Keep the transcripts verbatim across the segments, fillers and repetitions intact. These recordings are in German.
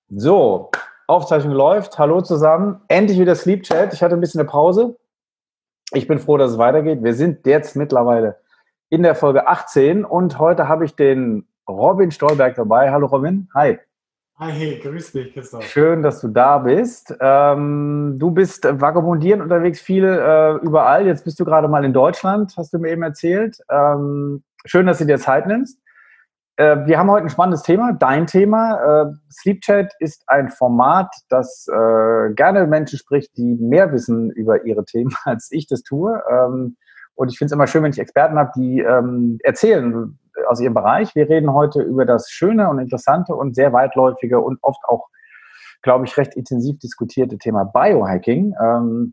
So, Aufzeichnung läuft. Hallo zusammen. Endlich wieder Sleep Chat. Ich hatte ein bisschen eine Pause. Ich bin froh, dass es weitergeht. Wir sind jetzt mittlerweile in der Folge achtzehn und heute habe ich den Robin Stolberg dabei. Hallo Robin. Hi. Hi, hey, grüß dich, Christoph. Schön, dass du da bist. Ähm, du bist vagabundierend unterwegs, viel äh, überall. Jetzt bist du gerade mal in Deutschland, hast du mir eben erzählt. Ähm, schön, dass du dir Zeit nimmst. Wir haben heute ein spannendes Thema, dein Thema. Sleep Chat ist ein Format, das äh, gerne Menschen spricht, die mehr wissen über ihre Themen, als ich das tue. Ähm, und ich finde es immer schön, wenn ich Experten habe, die ähm, erzählen aus ihrem Bereich. Wir reden heute über das schöne und interessante und sehr weitläufige und oft auch, glaube ich, recht intensiv diskutierte Thema Biohacking. Ähm,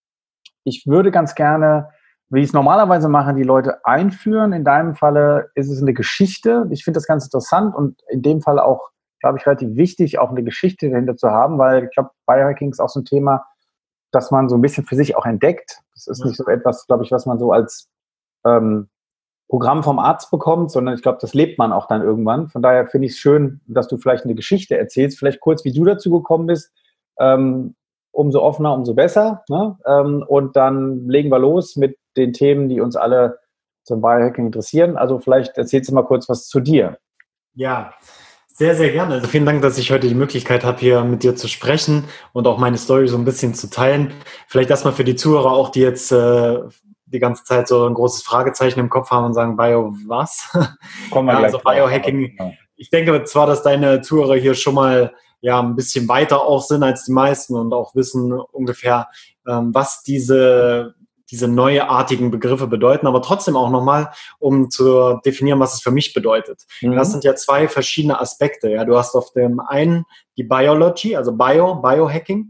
ich würde ganz gerne, wie ich es normalerweise mache, die Leute einführen. In deinem Falle ist es eine Geschichte. Ich finde das ganz interessant und in dem Fall auch, glaube ich, relativ wichtig, auch eine Geschichte dahinter zu haben, weil ich glaube, Biohacking ist auch so ein Thema, das man so ein bisschen für sich auch entdeckt. Das ist Ja. nicht so etwas, glaube ich, was man so als ähm, Programm vom Arzt bekommt, sondern ich glaube, das lebt man auch dann irgendwann. Von daher finde ich es schön, dass du vielleicht eine Geschichte erzählst, vielleicht kurz, wie du dazu gekommen bist. Ähm, umso offener, umso besser. Ne? Ähm, und dann legen wir los mit den Themen, die uns alle zum Biohacking interessieren. Also vielleicht erzählst du mal kurz was zu dir. Ja, sehr, sehr gerne. Also vielen Dank, dass ich heute die Möglichkeit habe, hier mit dir zu sprechen und auch meine Story so ein bisschen zu teilen. Vielleicht erstmal für die Zuhörer auch, die jetzt äh, die ganze Zeit so ein großes Fragezeichen im Kopf haben und sagen, Bio was? Kommen wir Ja, gleich also drauf. Biohacking. Ja. Ich denke zwar, dass deine Zuhörer hier schon mal ja ein bisschen weiter auch sind als die meisten und auch wissen ungefähr, ähm, was diese diese neuartigen Begriffe bedeuten, aber trotzdem auch nochmal, um zu definieren, was es für mich bedeutet. Mhm. Das sind ja zwei verschiedene Aspekte. Ja, du hast auf dem einen die Biology, also Bio, Biohacking,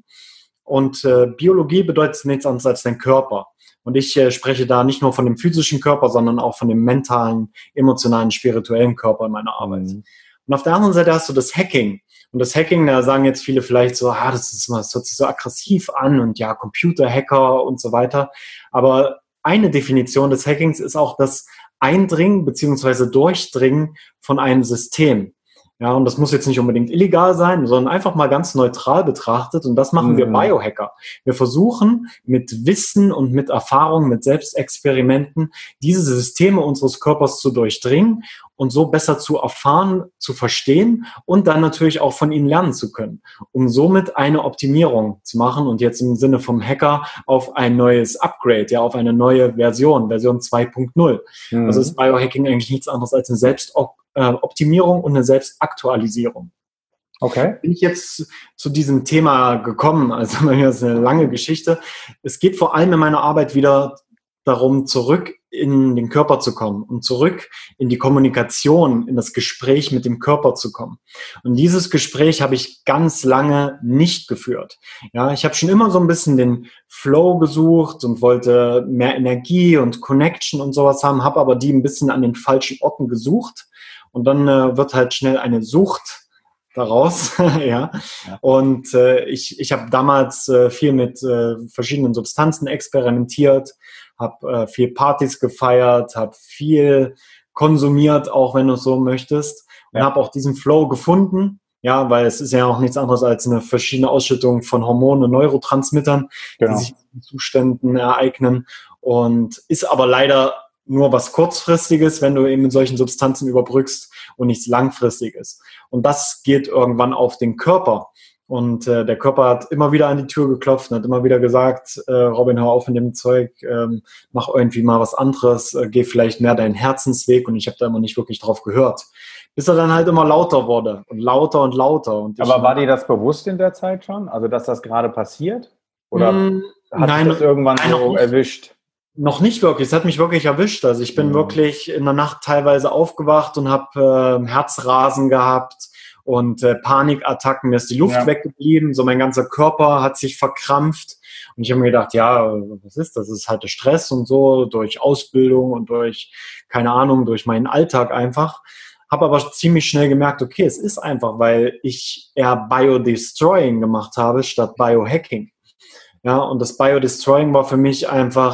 und äh, Biologie bedeutet nichts anderes als dein Körper. Und ich äh, spreche da nicht nur von dem physischen Körper, sondern auch von dem mentalen, emotionalen, spirituellen Körper in meiner Arbeit. Mhm. Und auf der anderen Seite hast du das Hacking. Und das Hacking, da sagen jetzt viele vielleicht so, ah, das ist, das hört sich so aggressiv an und ja, Computerhacker und so weiter. Aber eine Definition des Hackings ist auch das Eindringen beziehungsweise Durchdringen von einem System. Ja, und das muss jetzt nicht unbedingt illegal sein, sondern einfach mal ganz neutral betrachtet. Und das machen Mhm. wir Biohacker. Wir versuchen mit Wissen und mit Erfahrung, mit Selbstexperimenten, diese Systeme unseres Körpers zu durchdringen und so besser zu erfahren, zu verstehen und dann natürlich auch von ihnen lernen zu können, um somit eine Optimierung zu machen und jetzt im Sinne vom Hacker auf ein neues Upgrade, ja, auf eine neue Version, Version zwei Punkt null. Mhm. Also ist Biohacking eigentlich nichts anderes als eine Selbstoptimierung und eine Selbstaktualisierung. Okay. Bin ich jetzt zu diesem Thema gekommen? Also das ist eine lange Geschichte. Es geht vor allem in meiner Arbeit wieder darum, zurück in den Körper zu kommen und zurück in die Kommunikation, in das Gespräch mit dem Körper zu kommen. Und dieses Gespräch habe ich ganz lange nicht geführt. Ja, ich habe schon immer so ein bisschen den Flow gesucht und wollte mehr Energie und Connection und sowas haben, habe aber die ein bisschen an den falschen Orten gesucht. Und dann äh, wird halt schnell eine Sucht daraus, ja. Und äh, ich, ich habe damals äh, viel mit äh, verschiedenen Substanzen experimentiert, habe äh, viel Partys gefeiert, habe viel konsumiert, auch wenn du es so möchtest, und Ja. habe auch diesen Flow gefunden, ja, weil es ist ja auch nichts anderes als eine verschiedene Ausschüttung von Hormonen und Neurotransmittern, Genau. die sich in Zuständen ereignen, und ist aber leider nur was Kurzfristiges, wenn du eben mit solchen Substanzen überbrückst, und nichts Langfristiges. Und das geht irgendwann auf den Körper. Und äh, der Körper hat immer wieder an die Tür geklopft und hat immer wieder gesagt, äh, Robin, hör auf in dem Zeug, ähm, mach irgendwie mal was anderes, äh, geh vielleicht mehr deinen Herzensweg. Und ich habe da immer nicht wirklich drauf gehört. Bis er dann halt immer lauter wurde und lauter und lauter. Und Aber ich, war dir das bewusst in der Zeit schon? Also, dass das gerade passiert? Oder mh, hat nein, dich das irgendwann nein, noch so nicht. erwischt? Noch nicht wirklich, es hat mich wirklich erwischt. Also ich bin Mhm. wirklich in der Nacht teilweise aufgewacht und habe äh, Herzrasen gehabt und äh, Panikattacken. Mir ist die Luft Ja. weggeblieben, so mein ganzer Körper hat sich verkrampft. Und ich habe mir gedacht, ja, was ist das? Das ist halt der Stress und so, durch Ausbildung und durch, keine Ahnung, durch meinen Alltag einfach. Habe aber ziemlich schnell gemerkt, okay, es ist einfach, weil ich eher Biodestroying gemacht habe statt Biohacking. Ja, und das Biodestroying war für mich einfach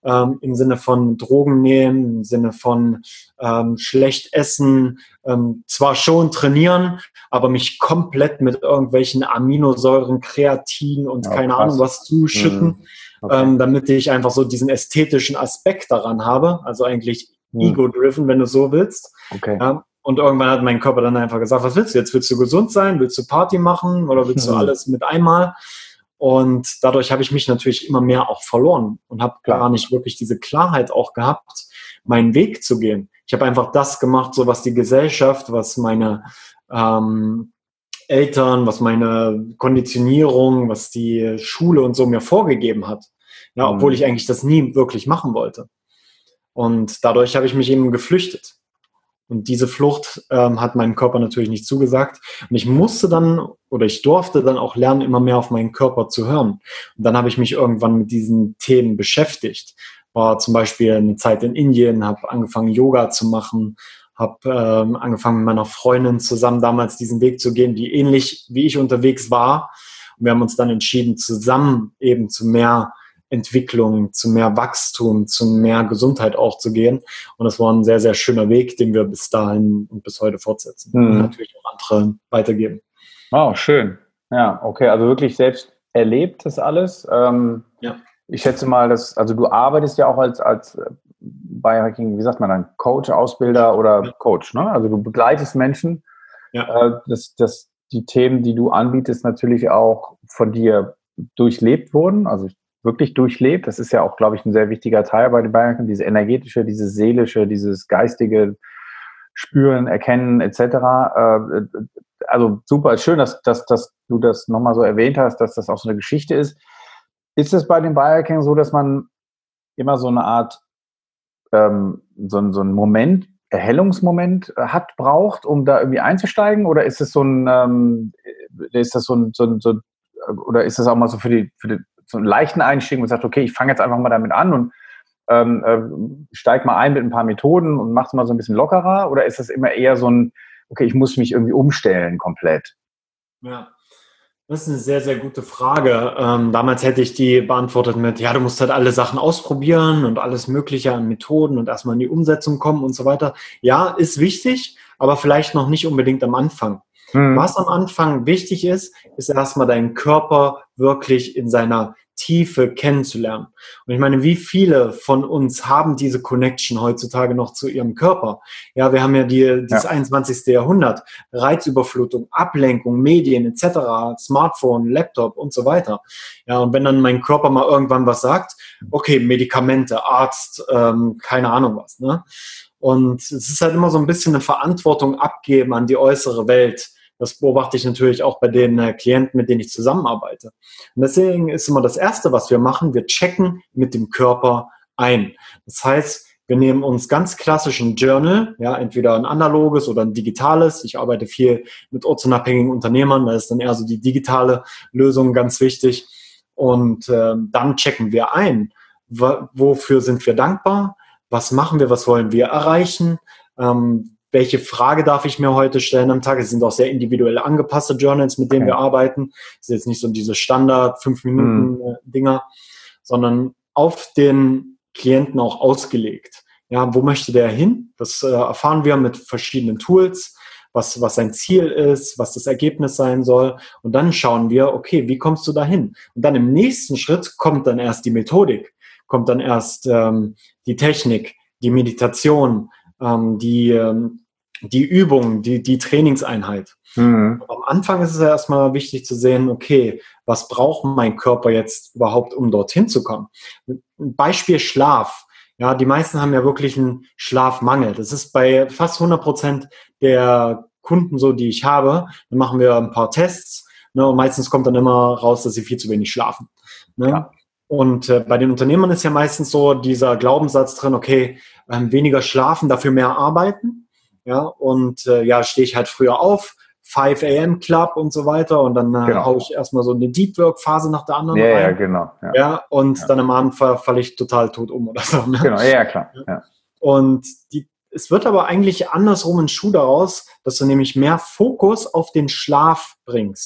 ähm, im Sinne von Drogen nehmen, im Sinne von ähm, schlecht essen, ähm, zwar schon trainieren, aber mich komplett mit irgendwelchen Aminosäuren, Kreatin und Ja, keine krass. Ahnung was zuschütten, Mhm. Okay. ähm, damit ich einfach so diesen ästhetischen Aspekt daran habe, also eigentlich Mhm. ego-driven, wenn du so willst. Okay. Ja, und irgendwann hat mein Körper dann einfach gesagt, was willst du jetzt? Willst du gesund sein? Willst du Party machen? Oder willst du Mhm. alles mit einmal? Und dadurch habe ich mich natürlich immer mehr auch verloren und habe gar nicht wirklich diese Klarheit auch gehabt, meinen Weg zu gehen. Ich habe einfach das gemacht, so was die Gesellschaft, was meine ähm, Eltern, was meine Konditionierung, was die Schule und so mir vorgegeben hat. Ja, obwohl Mhm. ich eigentlich das nie wirklich machen wollte. Und dadurch habe ich mich eben geflüchtet. Und diese Flucht ähm, hat meinem Körper natürlich nicht zugesagt. Und ich musste dann oder ich durfte dann auch lernen, immer mehr auf meinen Körper zu hören. Und dann habe ich mich irgendwann mit diesen Themen beschäftigt. War zum Beispiel eine Zeit in Indien, habe angefangen, Yoga zu machen, habe ähm, angefangen, mit meiner Freundin zusammen damals diesen Weg zu gehen, die ähnlich wie ich unterwegs war. Und wir haben uns dann entschieden, zusammen eben zu mehr Entwicklung, zu mehr Wachstum, zu mehr Gesundheit auch zu gehen. Und das war ein sehr, sehr schöner Weg, den wir bis dahin und bis heute fortsetzen. Mhm. Und natürlich auch andere weitergeben. Wow, schön. Ja, okay, also wirklich selbst erlebt das alles. Ähm, ja. Ich schätze mal, dass, also du arbeitest ja auch als, als Biohacking, wie sagt man dann, Coach, Ausbilder oder ja. Coach, ne? Also du begleitest Menschen. Ja. Äh, dass, dass die Themen, die du anbietest, natürlich auch von dir durchlebt wurden, also wirklich durchlebt. Das ist ja auch, glaube ich, ein sehr wichtiger Teil bei den Biohackern, diese energetische, dieses seelische, dieses geistige Spüren, Erkennen et cetera. Äh, also super, schön, dass, dass, dass du das nochmal so erwähnt hast, dass das auch so eine Geschichte ist. Ist es bei den Biohacking so, dass man immer so eine Art, ähm, so, so einen Moment, Erhellungsmoment hat, braucht, um da irgendwie einzusteigen? Oder ist es so ein, ähm, ist das so ein, so ein, so, oder ist das auch mal so für die, für die, so einen leichten Einstieg und sagt, okay, ich fange jetzt einfach mal damit an und ähm, äh, steig mal ein mit ein paar Methoden und mach's mal so ein bisschen lockerer? Oder ist das immer eher so ein, okay, ich muss mich irgendwie umstellen komplett? Ja. Das ist eine sehr, sehr gute Frage. Ähm, damals hätte ich die beantwortet mit, ja, du musst halt alle Sachen ausprobieren und alles Mögliche an Methoden und erstmal in die Umsetzung kommen und so weiter. Ja, ist wichtig, aber vielleicht noch nicht unbedingt am Anfang. Mhm. Was am Anfang wichtig ist, ist erstmal deinen Körper wirklich in seiner Tiefe kennenzulernen. Und ich meine, wie viele von uns haben diese Connection heutzutage noch zu ihrem Körper? Ja, wir haben ja die, dieses Ja. einundzwanzigste Jahrhundert, Reizüberflutung, Ablenkung, Medien et cetera, Smartphone, Laptop und so weiter. Ja, und wenn dann mein Körper mal irgendwann was sagt, okay, Medikamente, Arzt, ähm, keine Ahnung was, ne? Und es ist halt immer so ein bisschen eine Verantwortung abgeben an die äußere Welt. Das beobachte ich natürlich auch bei den äh, Klienten, mit denen ich zusammenarbeite. Und deswegen ist immer das Erste, was wir machen, wir checken mit dem Körper ein. Das heißt, wir nehmen uns ganz klassischen Journal, ja, entweder ein analoges oder ein digitales. Ich arbeite viel mit ortsunabhängigen Unternehmern, da ist dann eher so die digitale Lösung ganz wichtig. Und äh, dann checken wir ein, w- wofür sind wir dankbar, was machen wir, was wollen wir erreichen, ähm, welche Frage darf ich mir heute stellen am Tag. Es sind auch sehr individuell angepasste Journals, mit denen Okay. wir arbeiten. Es ist jetzt nicht so diese Standard fünf Minuten Mhm. Dinger, sondern auf den Klienten auch ausgelegt. Ja, wo möchte der hin? Das äh, erfahren wir mit verschiedenen Tools, was, was sein Ziel ist, was das Ergebnis sein soll. Und dann schauen wir, okay, wie kommst du dahin? Und dann im nächsten Schritt kommt dann erst die Methodik, kommt dann erst ähm, die Technik, die Meditation, ähm, die, ähm, die Übung, die, die Trainingseinheit. Mhm. Am Anfang ist es ja erstmal wichtig zu sehen, okay, was braucht mein Körper jetzt überhaupt, um dorthin zu kommen? Ein Beispiel Schlaf. Ja, die meisten haben ja wirklich einen Schlafmangel. Das ist bei fast hundert Prozent der Kunden so, die ich habe. Dann machen wir ein paar Tests, ne, und meistens kommt dann immer raus, dass sie viel zu wenig schlafen. Ne? Ja. Und äh, bei den Unternehmern ist ja meistens so dieser Glaubenssatz drin, okay, ähm, weniger schlafen, dafür mehr arbeiten. Ja, und äh, ja, stehe ich halt früher auf, fünf a m Club und so weiter, und dann äh, Genau. haue ich erstmal so eine Deep Work Phase nach der anderen Ja, rein. ja, genau. Ja, Ja, und ja. dann am Abend falle fall ich total tot um oder so. Ne? Genau, ja, ja, klar. Ja. Und die, es wird aber eigentlich andersrum ein Schuh daraus, dass du nämlich mehr Fokus auf den Schlaf bringst.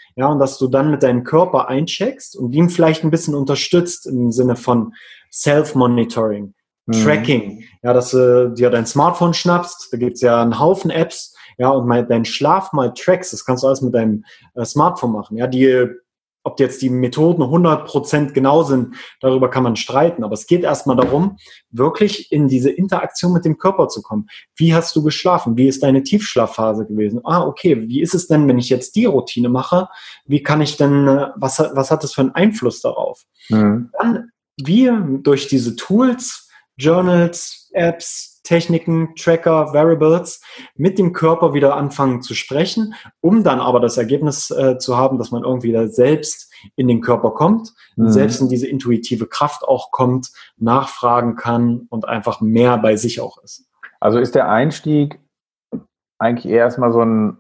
Ja, und dass du dann mit deinem Körper eincheckst und ihn vielleicht ein bisschen unterstützt im Sinne von Self-Monitoring, mhm. Tracking. Ja, dass du dir dein Smartphone schnappst, da gibt's ja einen Haufen Apps, ja, und mal deinen Schlaf mal trackst, das kannst du alles mit deinem äh, Smartphone machen. Ja, die, ob jetzt die Methoden hundert Prozent genau sind, darüber kann man streiten. Aber es geht erstmal darum, wirklich in diese Interaktion mit dem Körper zu kommen. Wie hast du geschlafen? Wie ist deine Tiefschlafphase gewesen? Ah, okay, wie ist es denn, wenn ich jetzt die Routine mache? Wie kann ich denn, was, was hat das für einen Einfluss darauf? Mhm. Dann wir durch diese Tools, Journals, Apps, Techniken, Tracker, Variables mit dem Körper wieder anfangen zu sprechen, um dann aber das Ergebnis äh, zu haben, dass man irgendwie da selbst in den Körper kommt, mhm. selbst in diese intuitive Kraft auch kommt, nachfragen kann und einfach mehr bei sich auch ist. Also ist der Einstieg eigentlich eher erstmal so ein,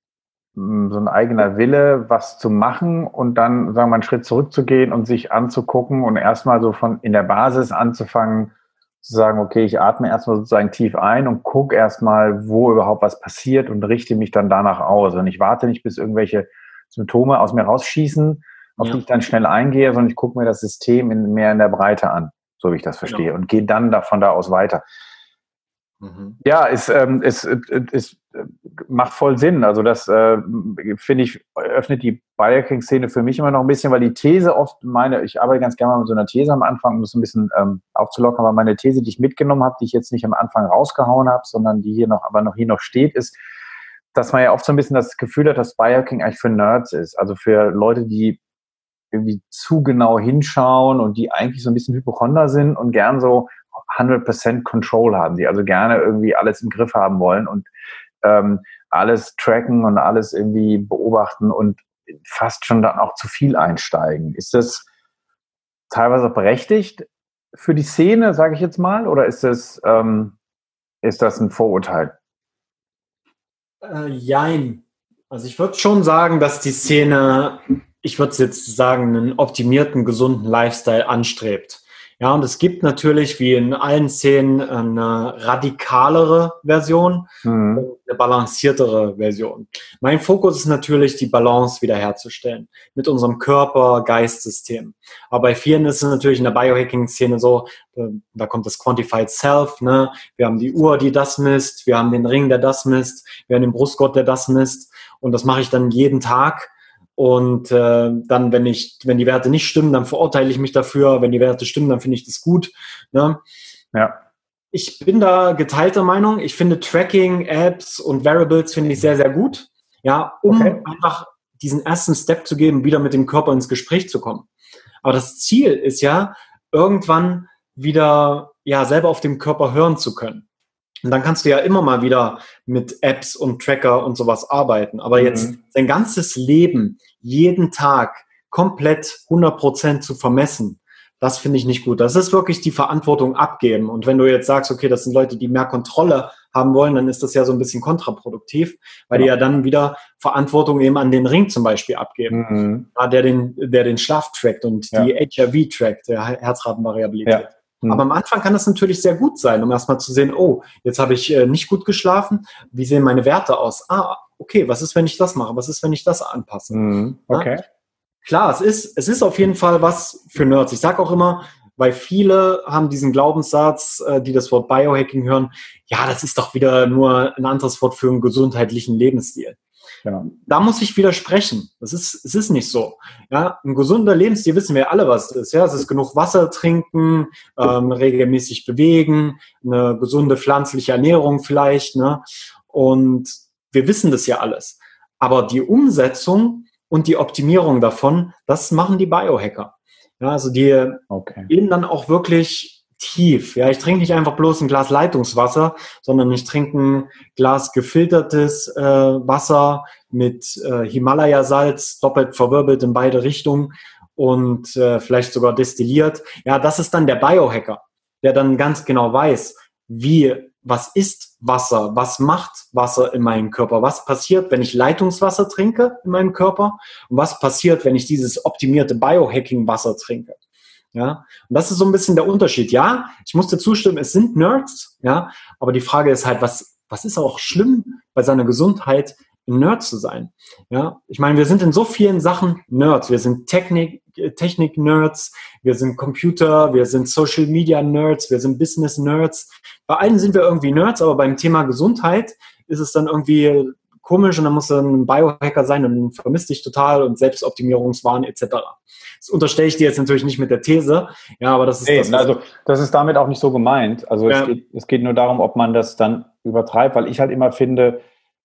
so ein eigener Wille, was zu machen und dann, sagen wir mal, einen Schritt zurückzugehen und sich anzugucken und erstmal so von in der Basis anzufangen, zu sagen, okay, ich atme erstmal sozusagen tief ein und gucke erstmal, wo überhaupt was passiert und richte mich dann danach aus. Und ich warte nicht, bis irgendwelche Symptome aus mir rausschießen, auf ja. die ich dann schnell eingehe, sondern ich gucke mir das System in, mehr in der Breite an, so wie ich das verstehe, ja. und gehe dann da, von da aus weiter. Mhm. Ja, es, ähm, es, es, es macht voll Sinn. Also das, äh, finde ich, öffnet die Biohacking-Szene für mich immer noch ein bisschen, weil die These oft meine, ich arbeite ganz gerne mal mit so einer These am Anfang, um das ein bisschen ähm, aufzulockern, aber meine These, die ich mitgenommen habe, die ich jetzt nicht am Anfang rausgehauen habe, sondern die hier noch, aber noch hier noch steht, ist, dass man ja oft so ein bisschen das Gefühl hat, dass Biohacking eigentlich für Nerds ist. Also für Leute, die irgendwie zu genau hinschauen und die eigentlich so ein bisschen Hypochonder sind und gern so hundert Prozent Control haben, die also gerne irgendwie alles im Griff haben wollen und ähm, alles tracken und alles irgendwie beobachten und fast schon dann auch zu viel einsteigen. Ist das teilweise auch berechtigt für die Szene, sage ich jetzt mal, oder ist das, ähm, ist das ein Vorurteil? Äh, jein. Also ich würde schon sagen, dass die Szene, ich würde jetzt sagen, einen optimierten, gesunden Lifestyle anstrebt. Ja, und es gibt natürlich, wie in allen Szenen, eine radikalere Version, mhm. und eine balanciertere Version. Mein Fokus ist natürlich, die Balance wiederherzustellen mit unserem Körper-Geist-System. Aber bei vielen ist es natürlich in der Biohacking-Szene so, da kommt das Quantified Self, ne? Wir haben die Uhr, die das misst, wir haben den Ring, der das misst, wir haben den Brustgurt, der das misst. Und das mache ich dann jeden Tag. Und äh, dann, wenn ich, wenn die Werte nicht stimmen, dann verurteile ich mich dafür. Wenn die Werte stimmen, dann finde ich das gut. Ne? Ja. Ich bin da geteilter Meinung. Ich finde Tracking, Apps und Variables finde ich sehr, sehr gut. Ja, um okay. einfach diesen ersten Step zu geben, wieder mit dem Körper ins Gespräch zu kommen. Aber das Ziel ist ja, irgendwann wieder ja selber auf dem Körper hören zu können. Und dann kannst du ja immer mal wieder mit Apps und Tracker und sowas arbeiten. Aber jetzt mhm. sein ganzes Leben, jeden Tag komplett hundert Prozent zu vermessen, das finde ich nicht gut. Das ist wirklich die Verantwortung abgeben. Und wenn du jetzt sagst, okay, das sind Leute, die mehr Kontrolle haben wollen, dann ist das ja so ein bisschen kontraproduktiv, weil genau. die ja dann wieder Verantwortung eben an den Ring zum Beispiel abgeben, mhm. der den, der den Schlaf trackt und ja. die H R V trackt, der Herzratenvariabilität. Ja. Mhm. Aber am Anfang kann das natürlich sehr gut sein, um erstmal zu sehen, oh, jetzt habe ich äh, nicht gut geschlafen, wie sehen meine Werte aus? Ah, okay, was ist, wenn ich das mache? Was ist, wenn ich das anpasse? Mhm. Okay. Ja? Klar, es ist, es ist auf jeden Fall was für Nerds. Ich sage auch immer, weil viele haben diesen Glaubenssatz, äh, die das Wort Biohacking hören, ja, das ist doch wieder nur ein anderes Wort für einen gesundheitlichen Lebensstil. Genau. Da muss ich widersprechen. Das ist, es ist nicht so. Ja, ein gesunder Lebensstil wissen wir alle, was es ist. Ja, es ist genug Wasser trinken, ähm, regelmäßig bewegen, eine gesunde pflanzliche Ernährung vielleicht, ne? Und wir wissen das ja alles. Aber die Umsetzung und die Optimierung davon, das machen die Biohacker. Ja, also die okay. gehen dann auch wirklich tief. Ja, ich trinke nicht einfach bloß ein Glas Leitungswasser, sondern ich trinke ein Glas gefiltertes äh, Wasser mit äh, Himalaya-Salz, doppelt verwirbelt in beide Richtungen und äh, vielleicht sogar destilliert. Ja, das ist dann der Biohacker, der dann ganz genau weiß, wie, was ist Wasser, was macht Wasser in meinem Körper, was passiert, wenn ich Leitungswasser trinke in meinem Körper und was passiert, wenn ich dieses optimierte Biohacking-Wasser trinke. Ja, und das ist so ein bisschen der Unterschied. Ja, ich muss dir zustimmen, es sind Nerds, ja, aber die Frage ist halt, was, was ist auch schlimm bei seiner Gesundheit, ein Nerd zu sein. Ja, ich meine, wir sind in so vielen Sachen Nerds. Wir sind Technik, Technik-Nerds, wir sind Computer, wir sind Social-Media-Nerds, wir sind Business-Nerds. Bei allen sind wir irgendwie Nerds, aber beim Thema Gesundheit ist es dann irgendwie komisch und dann muss dann ein Biohacker sein und vermisst dich total und Selbstoptimierungswahn et cetera. Das unterstelle ich dir jetzt natürlich nicht mit der These, ja, aber das ist nee, das. Also das ist damit auch nicht so gemeint. Also ja. es, geht, es geht nur darum, ob man das dann übertreibt, weil ich halt immer finde,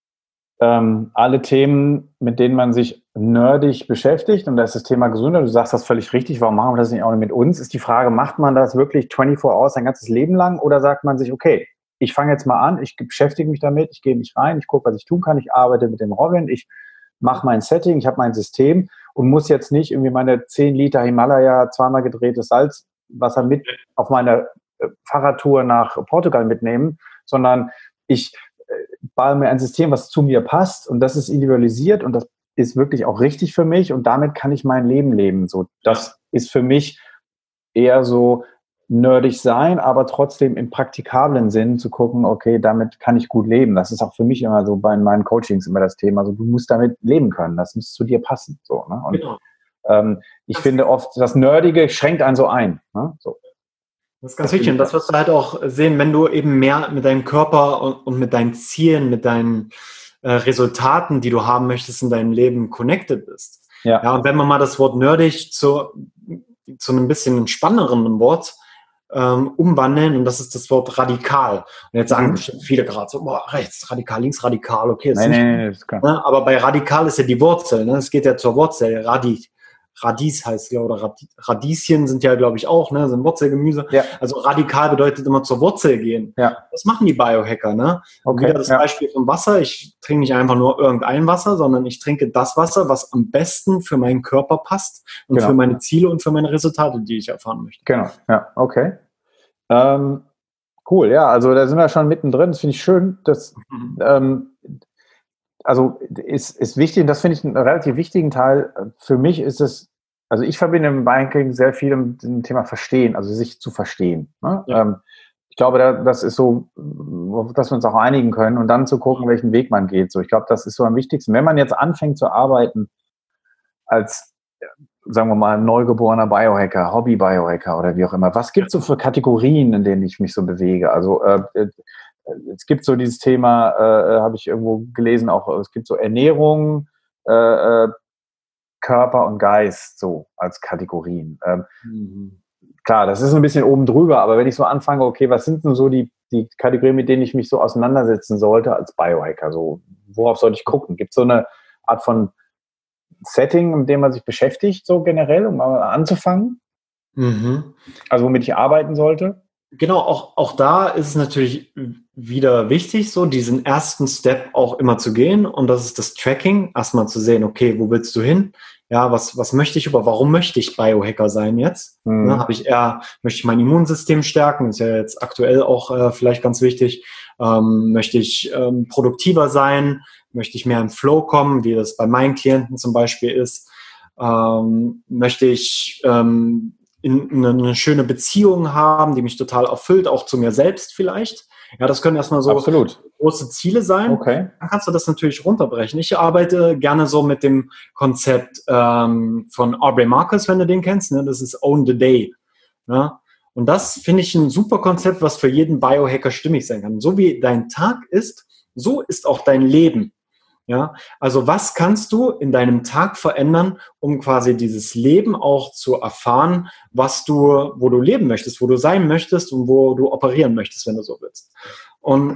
ähm, alle Themen, mit denen man sich nerdig beschäftigt, und da ist das Thema Gesundheit, du sagst das völlig richtig, warum machen wir das nicht auch mit uns, ist die Frage, macht man das wirklich vierundzwanzig Hours sein ganzes Leben lang oder sagt man sich, okay, ich fange jetzt mal an, ich beschäftige mich damit, ich gehe mich rein, ich gucke, was ich tun kann, ich arbeite mit dem Robin, ich mache mein Setting, ich habe mein System und muss jetzt nicht irgendwie meine zehn Liter Himalaya zweimal gedrehtes Salzwasser mit auf meine Fahrradtour nach Portugal mitnehmen, sondern ich baue mir ein System, was zu mir passt und das ist individualisiert und das ist wirklich auch richtig für mich und damit kann ich mein Leben leben. So, das ist für mich eher so nerdig sein, aber trotzdem im praktikablen Sinn zu gucken, okay, damit kann ich gut leben. Das ist auch für mich immer so bei meinen Coachings immer das Thema. Also du musst damit leben können, das muss zu dir passen. So, ne? Und genau. ähm, ich das finde oft, das Nerdige schränkt einen so ein. Ne? So. Das ist ganz wichtig und das wirst du halt auch sehen, wenn du eben mehr mit deinem Körper und, und mit deinen Zielen, mit deinen äh, Resultaten, die du haben möchtest in deinem Leben connected bist. Ja. Ja, und wenn man mal das Wort nerdig zu, zu einem bisschen spannenderen Wort ähm, umwandeln und das ist das Wort radikal. Und jetzt sagen mhm. bestimmt viele gerade so, boah, rechts radikal, links radikal, okay. Das nein, ist nicht, nein, nein, das ist klar. Ne? Aber bei radikal ist ja die Wurzel, ne? Es geht ja zur Wurzel, Radi. Radies heißt ja, oder Radieschen sind ja, glaube ich, auch, ne, sind Wurzelgemüse. Ja. Also radikal bedeutet immer zur Wurzel gehen. Ja. Das machen die Biohacker, ne? Okay. Wieder das ja. Beispiel vom Wasser. Ich trinke nicht einfach nur irgendein Wasser, sondern ich trinke das Wasser, was am besten für meinen Körper passt und genau. für meine Ziele und für meine Resultate, die ich erfahren möchte. Genau, ja, okay. Ähm, cool, ja, also da sind wir schon mittendrin. Das finde ich schön. Das, mhm. ähm, Also ist, ist wichtig, und das finde ich einen relativ wichtigen Teil. Für mich ist es, also ich verbinde im Banking sehr viel mit dem Thema Verstehen, also sich zu verstehen. Ne? Ja. Ähm, ich glaube, das ist so, dass wir uns auch einigen können und dann zu gucken, welchen Weg man geht. So, ich glaube, das ist so am wichtigsten. Wenn man jetzt anfängt zu arbeiten als, sagen wir mal, neugeborener Biohacker, Hobby-Biohacker oder wie auch immer, was gibt es so für Kategorien, in denen ich mich so bewege? Also äh, es gibt so dieses Thema, äh, habe ich irgendwo gelesen, auch es gibt so Ernährung, äh, Körper und Geist so als Kategorien. Ähm, mhm. Klar, das ist ein bisschen oben drüber, aber wenn ich so anfange, okay, was sind denn so die, die Kategorien, mit denen ich mich so auseinandersetzen sollte als Biohacker? So, worauf sollte ich gucken? Gibt es so eine Art von Setting, mit dem man sich beschäftigt, so generell, um mal anzufangen? Mhm. Also womit ich arbeiten sollte? Genau, auch, auch da ist es natürlich wieder wichtig, so diesen ersten Step auch immer zu gehen und das ist das Tracking, erstmal zu sehen, okay, wo willst du hin? Ja, was, was möchte ich, aber warum möchte ich Biohacker sein jetzt? Mhm. Ne, habe ich eher, möchte ich mein Immunsystem stärken, ist ja jetzt aktuell auch äh, vielleicht ganz wichtig, ähm, möchte ich ähm, produktiver sein, möchte ich mehr im Flow kommen, wie das bei meinen Klienten zum Beispiel ist, ähm, möchte ich ähm, in, in eine schöne Beziehung haben, die mich total erfüllt, auch zu mir selbst vielleicht. Ja, das können erstmal so Absolut. große Ziele sein. Okay. Dann kannst du das natürlich runterbrechen. Ich arbeite gerne so mit dem Konzept ähm, von Aubrey Marcus, wenn du den kennst. Ne? Das ist Own the Day. Ja? Und das finde ich ein super Konzept, was für jeden Biohacker stimmig sein kann. So wie dein Tag ist, so ist auch dein Leben. Ja, also was kannst du in deinem Tag verändern, um quasi dieses Leben auch zu erfahren, was du, wo du leben möchtest, wo du sein möchtest und wo du operieren möchtest, wenn du so willst. Und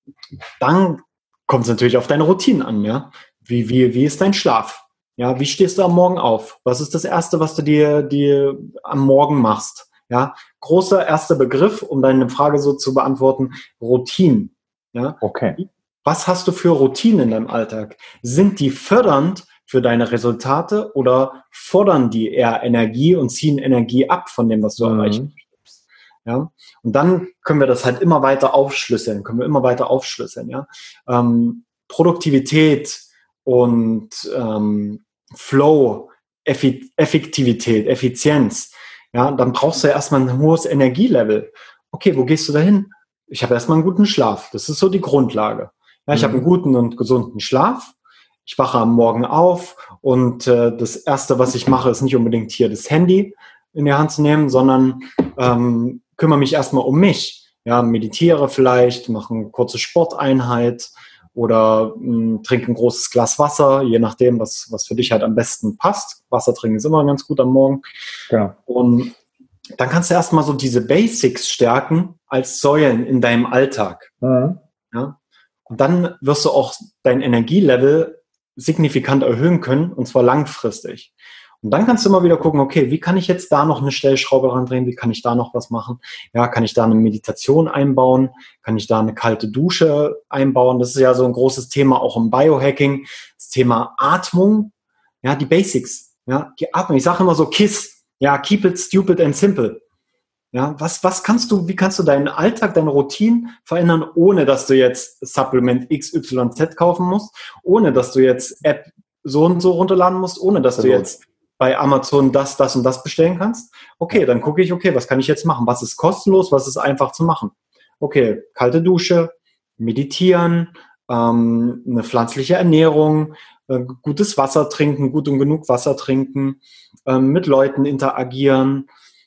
dann kommt es natürlich auf deine Routinen an, ja. Wie, wie, wie ist dein Schlaf? Ja, wie stehst du am Morgen auf? Was ist das Erste, was du dir, dir am Morgen machst? Ja, großer erster Begriff, um deine Frage so zu beantworten, Routinen. Ja, okay. Was hast du für Routinen in deinem Alltag? Sind die fördernd für deine Resultate oder fordern die eher Energie und ziehen Energie ab von dem, was du mhm. erreichen möchtest? Ja? Und dann können wir das halt immer weiter aufschlüsseln, können wir immer weiter aufschlüsseln. Ja? Ähm, Produktivität und ähm, Flow, Effi- Effektivität, Effizienz. Ja? Dann brauchst du ja erstmal ein hohes Energielevel. Okay, wo gehst du dahin? Ich habe erstmal einen guten Schlaf. Das ist so die Grundlage. Ja, ich mhm. habe einen guten und gesunden Schlaf. ich wache am Morgen auf und äh, das Erste, was ich mache, ist nicht unbedingt hier das Handy in die Hand zu nehmen, sondern ähm, kümmere mich erstmal um mich. Ja, meditiere vielleicht, mache eine kurze Sporteinheit oder mh, trinke ein großes Glas Wasser, je nachdem, was, was für dich halt am besten passt. Wasser trinken ist immer ganz gut am Morgen. Genau. Und dann kannst du erstmal so diese Basics stärken als Säulen in deinem Alltag. Mhm. Ja? Und dann wirst du auch dein Energielevel signifikant erhöhen können, und zwar langfristig. Und dann kannst du immer wieder gucken, okay, wie kann ich jetzt da noch eine Stellschraube dran drehen, wie kann ich da noch was machen? Ja, kann ich da eine Meditation einbauen? Kann ich da eine kalte Dusche einbauen? Das ist ja so ein großes Thema auch im Biohacking, das Thema Atmung, ja, die Basics, ja, die Atmung. Ich sage immer so KISS, ja, keep it stupid and simple. Ja, was, was kannst du, wie kannst du deinen Alltag, deine Routinen verändern, ohne dass du jetzt Supplement X Y Z kaufen musst, ohne dass du jetzt App so und so runterladen musst, ohne dass du jetzt bei Amazon das, das und das bestellen kannst? Okay, dann gucke ich, okay, was kann ich jetzt machen? Was ist kostenlos? Was ist einfach zu machen? Okay, kalte Dusche, meditieren, ähm, eine pflanzliche Ernährung, äh, gutes Wasser trinken, gut und genug Wasser trinken, ähm, mit Leuten interagieren,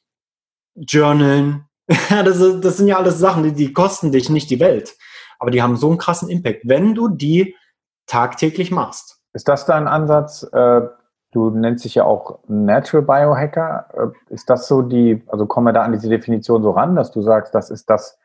Journalen. das, ist, das sind ja alles Sachen, die, die kosten dich nicht die Welt. Aber die haben so einen krassen Impact, wenn du die tagtäglich machst. Ist das dein Ansatz? Äh, du nennst dich ja auch Natural Biohacker. Äh, ist das so die, also kommen wir da an diese Definition so ran, dass du sagst, das ist das,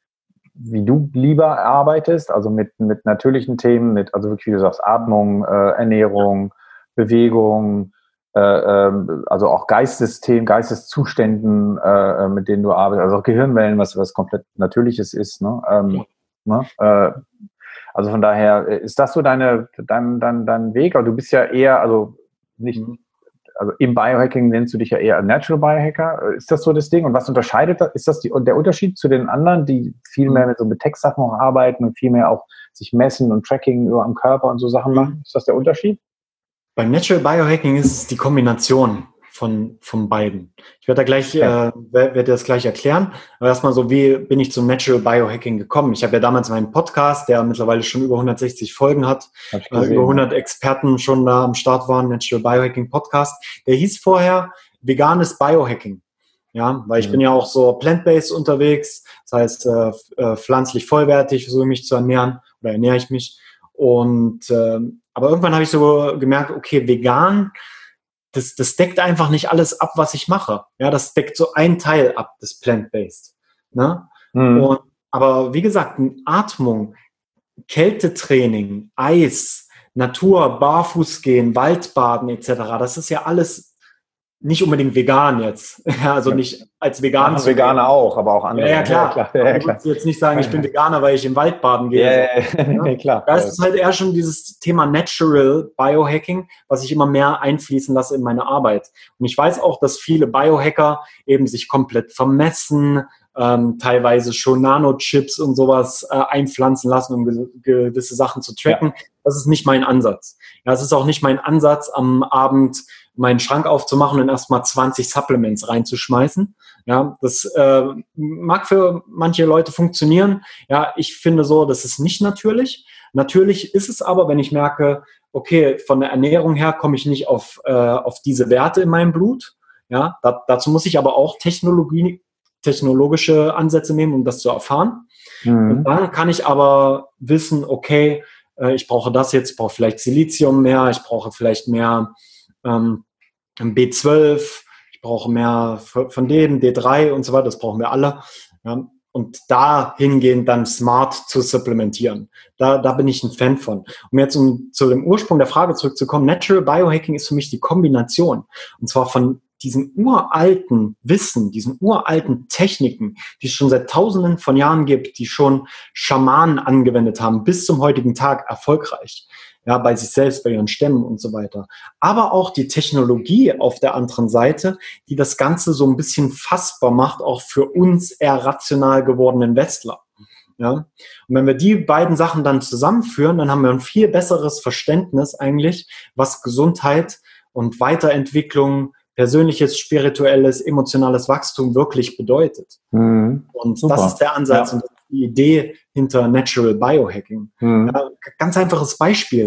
wie du lieber arbeitest, also mit, mit natürlichen Themen, mit, also wirklich, wie du sagst, Atmung, äh, Ernährung, Bewegung, äh, äh, also auch Geistesthemen, Geisteszuständen, äh, mit denen du arbeitest, also auch Gehirnwellen, was, was komplett Natürliches ist, ne? Ähm, ne? Äh, also von daher, ist das so deine, dein, dein, dein Weg? Aber du bist ja eher, also nicht, also im Biohacking nennst du dich ja eher Natural Biohacker. Ist das so das Ding? Und was unterscheidet das? Ist das die, der Unterschied zu den anderen, die viel mehr mit so mit Tech-Sachen auch arbeiten und viel mehr auch sich messen und Tracking über am Körper und so Sachen machen? Ist das der Unterschied? Beim Natural Biohacking ist es die Kombination von, von beiden. Ich werde da gleich, ja. äh, werde das gleich erklären. Aber erstmal so, wie bin ich zum Natural Biohacking gekommen? Ich habe ja damals meinen Podcast, der mittlerweile schon über hundertsechzig Folgen hat, gesehen, äh, über hundert ja. Experten schon da am Start waren, Natural Biohacking Podcast. Der hieß vorher veganes Biohacking. Ja, weil ich mhm. bin ja auch so plant-based unterwegs. Das heißt, äh, äh, pflanzlich vollwertig, versuche mich zu ernähren oder ernähre ich mich. Und, äh, aber irgendwann habe ich so gemerkt, okay, vegan, Das, das deckt einfach nicht alles ab, was ich mache. Ja, das deckt so ein Teil ab, das Plant-Based. Ne? Mhm. Und, aber wie gesagt, Atmung, Kältetraining, Eis, Natur, Barfuß gehen, Waldbaden et cetera, das ist ja alles nicht unbedingt vegan jetzt. Also ja. nicht als vegan. Machen Veganer auch, aber auch andere. Ja, ja klar. Ja, klar. Ja, ich muss jetzt nicht sagen, ich bin Veganer, weil ich im Wald baden gehe. Ja, so. ja, ja. Nee, klar. Da ist es halt eher schon dieses Thema Natural Biohacking, was ich immer mehr einfließen lasse in meine Arbeit. Und ich weiß auch, dass viele Biohacker eben sich komplett vermessen, ähm, teilweise schon Nanochips und sowas äh, einpflanzen lassen, um ge- gewisse Sachen zu tracken. Ja. Das ist nicht mein Ansatz. Ja, es ist auch nicht mein Ansatz, am Abend meinen Schrank aufzumachen und erstmal zwanzig Supplements reinzuschmeißen. Ja, das äh, mag für manche Leute funktionieren. Ja, ich finde so, das ist nicht natürlich. Natürlich ist es aber, wenn ich merke, okay, von der Ernährung her komme ich nicht auf, äh, auf diese Werte in meinem Blut. Ja, da, dazu muss ich aber auch Technologie, technologische Ansätze nehmen, um das zu erfahren. Mhm. Und dann kann ich aber wissen, okay, äh, ich brauche das jetzt, ich brauche vielleicht Silizium mehr, ich brauche vielleicht mehr ähm, B zwölf, ich brauche mehr von dem, D drei und so weiter, das brauchen wir alle. Ja, und dahingehend dann smart zu supplementieren. Da, da bin ich ein Fan von. Um jetzt um zu dem Ursprung der Frage zurückzukommen, Natural Biohacking ist für mich die Kombination. Und zwar von diesen uralten Wissen, diesen uralten Techniken, die es schon seit Tausenden von Jahren gibt, die schon Schamanen angewendet haben, bis zum heutigen Tag erfolgreich. Ja, bei sich selbst, bei ihren Stämmen und so weiter. Aber auch die Technologie auf der anderen Seite, die das Ganze so ein bisschen fassbar macht, auch für uns eher rational gewordenen Westler. Ja, und wenn wir die beiden Sachen dann zusammenführen, dann haben wir ein viel besseres Verständnis eigentlich, was Gesundheit und Weiterentwicklung, persönliches, spirituelles, emotionales Wachstum wirklich bedeutet. Mhm. Und Super. Das ist der Ansatz ja. und die Idee hinter Natural Biohacking. Mhm. Ja, ganz einfaches Beispiel.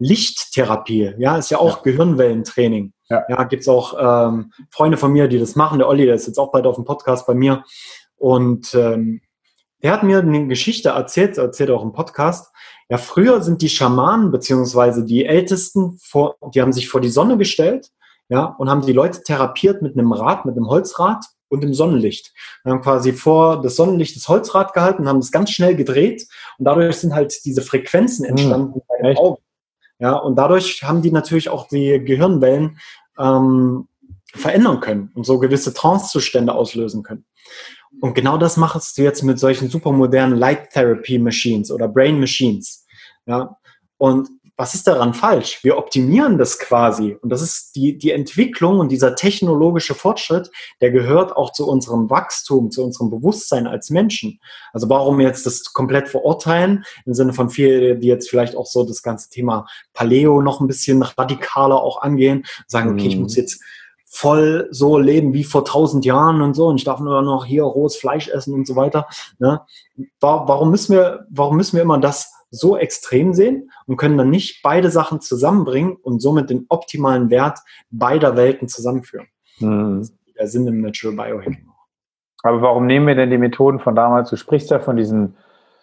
Lichttherapie, ja, ist ja auch ja. Gehirnwellentraining. Ja, ja gibt es auch ähm, Freunde von mir, die das machen. Der Olli, der ist jetzt auch bald auf dem Podcast bei mir. Und ähm, der hat mir eine Geschichte erzählt, erzählt auch im Podcast. Ja, früher sind die Schamanen, beziehungsweise die Ältesten, vor, die haben sich vor die Sonne gestellt, ja, und haben die Leute therapiert mit einem Rad, mit einem Holzrad und dem Sonnenlicht. Wir haben quasi vor das Sonnenlicht das Holzrad gehalten und haben das ganz schnell gedreht. Und dadurch sind halt diese Frequenzen entstanden hm, bei den echt? Augen. Ja, und dadurch haben die natürlich auch die Gehirnwellen ähm, verändern können und so gewisse Trancezustände auslösen können. Und genau das machst du jetzt mit solchen supermodernen Light Therapy Machines oder Brain Machines. Ja, und was ist daran falsch? Wir optimieren das quasi. Und das ist die, die Entwicklung und dieser technologische Fortschritt, der gehört auch zu unserem Wachstum, zu unserem Bewusstsein als Menschen. Also warum jetzt das komplett verurteilen, im Sinne von viele, die jetzt vielleicht auch so das ganze Thema Paleo noch ein bisschen radikaler auch angehen, sagen, okay, ich muss jetzt voll so leben wie vor tausend Jahren und so und ich darf nur noch hier rohes Fleisch essen und so weiter. Ne? Warum müssen wir, warum müssen wir immer das so extrem sehen und können dann nicht beide Sachen zusammenbringen und somit den optimalen Wert beider Welten zusammenführen? Mhm. Das ist der Sinn im Natural Biohacking. Aber warum nehmen wir denn die Methoden von damals? Du sprichst ja von diesen,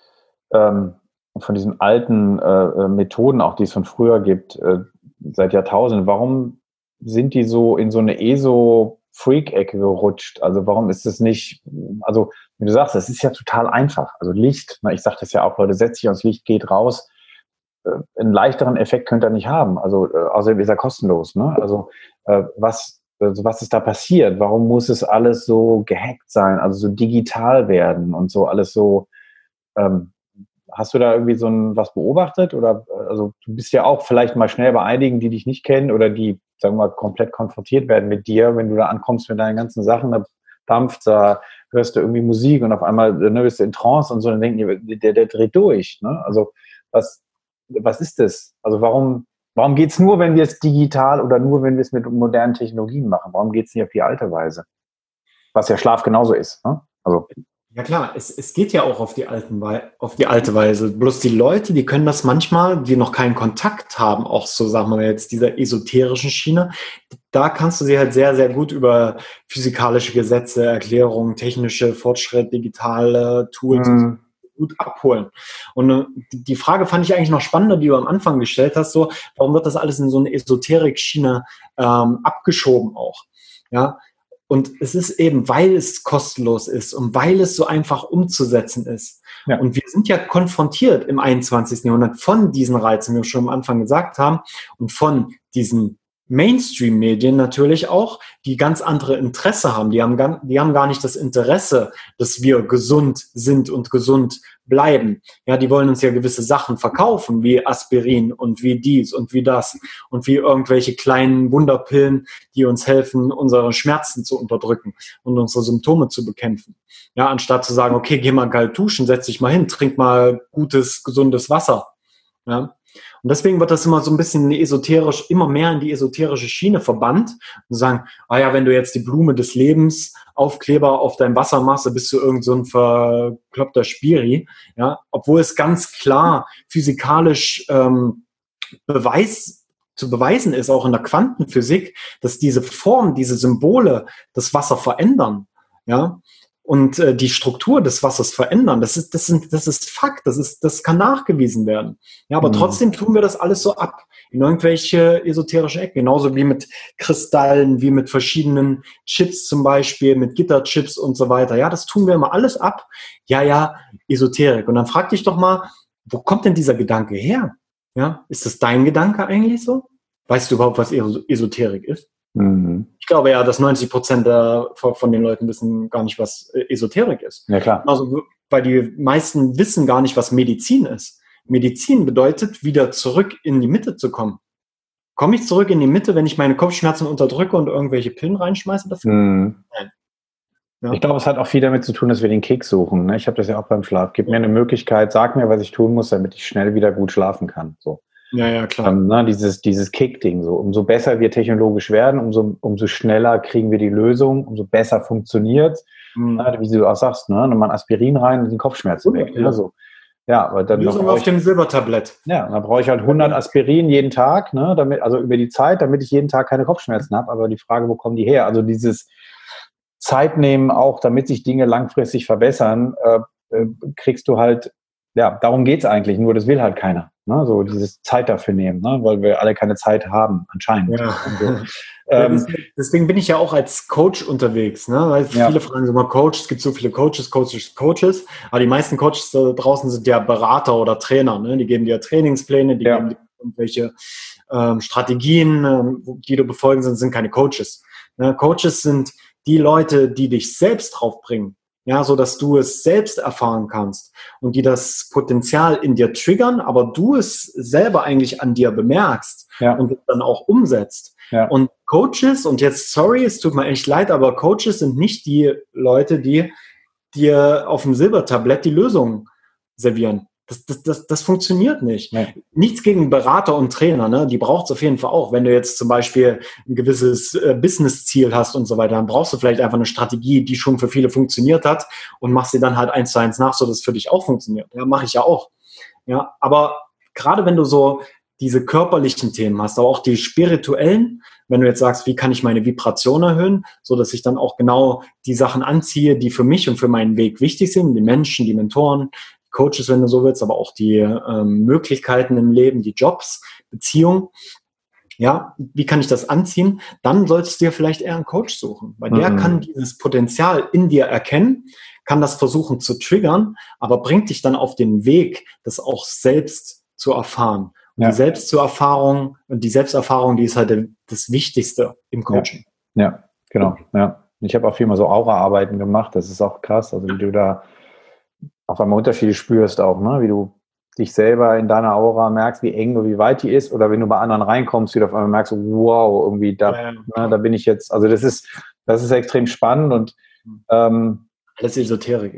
ähm, von diesen alten äh, Methoden, auch die es von früher gibt, äh, seit Jahrtausenden. Warum sind die so in so eine ESO-Freak-Ecke gerutscht? Also warum ist es nicht, also wie du sagst, es ist ja total einfach. Also Licht, na, ich sage das ja auch, Leute, setzt sich ans Licht, geht raus. Äh, einen leichteren Effekt könnt ihr nicht haben. Also äh, außerdem ist er kostenlos. Ne? Also äh, was, also was ist da passiert? Warum muss es alles so gehackt sein, also so digital werden und so alles so, ähm, hast du da irgendwie so ein, was beobachtet? Oder, also du bist ja auch vielleicht mal schnell bei einigen, die dich nicht kennen oder die, sagen wir mal, komplett konfrontiert werden mit dir, wenn du da ankommst mit deinen ganzen Sachen, da dampft, da hörst du irgendwie Musik und auf einmal ne, bist du in Trance und so, dann denken die, der, der dreht durch. Ne? Also was, was ist das? Also warum, warum geht's nur, wenn wir es digital oder nur, wenn wir es mit modernen Technologien machen? Warum geht's nicht auf die alte Weise? Was ja Schlaf genauso ist. Ne? Also ja klar, es, es geht ja auch auf die, alten, auf die alte Weise. Bloß die Leute, die können das manchmal, die noch keinen Kontakt haben, auch so, sagen wir jetzt, dieser esoterischen Schiene, da kannst du sie halt sehr, sehr gut über physikalische Gesetze, Erklärungen, technische Fortschritte, digitale Tools mhm. gut abholen. Und die Frage fand ich eigentlich noch spannender, die du am Anfang gestellt hast, so, warum wird das alles in so eine Esoterik-Schiene ähm, abgeschoben auch? Ja, und es ist eben, weil es kostenlos ist und weil es so einfach umzusetzen ist. Ja. Und wir sind ja konfrontiert im einundzwanzigsten Jahrhundert von diesen Reizen, wie wir schon am Anfang gesagt haben, und von diesen Mainstream-Medien natürlich auch, die ganz andere Interesse haben. Die haben, gar, die haben gar nicht das Interesse, dass wir gesund sind und gesund bleiben. Ja, die wollen uns ja gewisse Sachen verkaufen, wie Aspirin und wie dies und wie das und wie irgendwelche kleinen Wunderpillen, die uns helfen, unsere Schmerzen zu unterdrücken und unsere Symptome zu bekämpfen. Ja, anstatt zu sagen, okay, geh mal kalt duschen, setz dich mal hin, trink mal gutes, gesundes Wasser. Ja. Und deswegen wird das immer so ein bisschen esoterisch, immer mehr in die esoterische Schiene verbannt und sagen, ah ja, wenn du jetzt die Blume des Lebens Aufkleber auf dein Wasser machst, dann bist du irgend so ein verkloppter Spiri, ja, obwohl es ganz klar physikalisch ähm, Beweis zu beweisen ist, auch in der Quantenphysik, dass diese Form, diese Symbole das Wasser verändern, ja, und äh, die Struktur des Wassers verändern. Das ist, das sind, das ist Fakt, das ist, das kann nachgewiesen werden. Ja, aber mhm. trotzdem tun wir das alles so ab in irgendwelche esoterische Ecken. Genauso wie mit Kristallen, wie mit verschiedenen Chips zum Beispiel, mit Gitterchips und so weiter. Ja, das tun wir immer alles ab. Ja, ja, Esoterik. Und dann frag dich doch mal, wo kommt denn dieser Gedanke her? Ja, ist das dein Gedanke eigentlich so? Weißt du überhaupt, was Esoterik ist? Mhm. Ich glaube ja, dass neunzig Prozent der, von den Leuten wissen gar nicht, was Esoterik ist. Ja, klar. Also, weil die meisten wissen gar nicht, was Medizin ist. Medizin bedeutet, wieder zurück in die Mitte zu kommen. Komme ich zurück in die Mitte, wenn ich meine Kopfschmerzen unterdrücke und irgendwelche Pillen reinschmeiße dafür? Mhm. Nein. Ja. Ich glaube, es hat auch viel damit zu tun, dass wir den Kick suchen. Ich habe das ja auch beim Schlaf. Gib mir eine Möglichkeit, sag mir, was ich tun muss, damit ich schnell wieder gut schlafen kann. So. Ja, ja, klar. Ähm, ne, dieses, dieses Kick-Ding, so. Umso besser wir technologisch werden, umso, umso schneller kriegen wir die Lösung, umso besser funktioniert. Mhm. Ne, wie du auch sagst, ne, nimm mal ein Aspirin rein und den Kopfschmerzen weg. Ja. Ne, so. Ja, aber dann Lösung auf dem Silbertablett. Ja, dann brauche ich halt hundert Aspirin jeden Tag, ne, damit, also über die Zeit, damit ich jeden Tag keine Kopfschmerzen habe. Aber die Frage, wo kommen die her? Also dieses Zeit nehmen auch, damit sich Dinge langfristig verbessern, äh, äh, kriegst du halt, ja, darum geht's eigentlich, nur das will halt keiner. Ne? So dieses Zeit dafür nehmen, ne? Weil wir alle keine Zeit haben, anscheinend. Ja. Also, Ja, ähm, deswegen, deswegen bin ich ja auch als Coach unterwegs. Ne? Weil ja. Viele fragen so mal, Coach, es gibt so viele Coaches, Coaches, Coaches, aber die meisten Coaches da draußen sind ja Berater oder Trainer. Ne? Die geben dir Trainingspläne, die Ja. geben dir irgendwelche ähm, Strategien, ähm, die du befolgen sind, sind keine Coaches. Ne? Coaches sind die Leute, die dich selbst draufbringen. Ja, so dass du es selbst erfahren kannst und die das Potenzial in dir triggern, aber du es selber eigentlich an dir bemerkst Ja. und es dann auch umsetzt. Ja. Und Coaches, und jetzt, sorry, es tut mir echt leid, aber Coaches sind nicht die Leute, die dir auf dem Silbertablett die Lösung servieren. Das, das, das, das funktioniert nicht. Nee. Nichts gegen Berater und Trainer, ne? Die braucht es auf jeden Fall auch. Wenn du jetzt zum Beispiel ein gewisses äh, Business-Ziel hast und so weiter, dann brauchst du vielleicht einfach eine Strategie, die schon für viele funktioniert hat und machst sie dann halt eins zu eins nach, so dass es für dich auch funktioniert. Ja, mache ich ja auch. Ja, aber gerade wenn du so diese körperlichen Themen hast, aber auch die spirituellen, wenn du jetzt sagst, wie kann ich meine Vibration erhöhen, so dass ich dann auch genau die Sachen anziehe, die für mich und für meinen Weg wichtig sind, die Menschen, die Mentoren, Coaches, wenn du so willst, aber auch die ähm, Möglichkeiten im Leben, die Jobs, Beziehungen. Ja, wie kann ich das anziehen? Dann solltest du dir vielleicht eher einen Coach suchen, weil der Mhm. kann dieses Potenzial in dir erkennen, kann das versuchen zu triggern, aber bringt dich dann auf den Weg, das auch selbst zu erfahren. Und Ja. die Selbstzuerfahrung und die Selbsterfahrung, die ist halt das Wichtigste im Coaching. Ja, ja, genau. Ja. Ich habe auch viel mal so Aura-Arbeiten gemacht. Das ist auch krass, also wie du da auf einmal Unterschiede spürst auch, ne? Wie du dich selber in deiner Aura merkst, wie eng oder wie weit die ist, oder wenn du bei anderen reinkommst, wie du auf einmal merkst, wow, irgendwie da, Ja, ja. ne, da bin ich jetzt, also das ist, das ist extrem spannend und ähm, Alles Esoterik.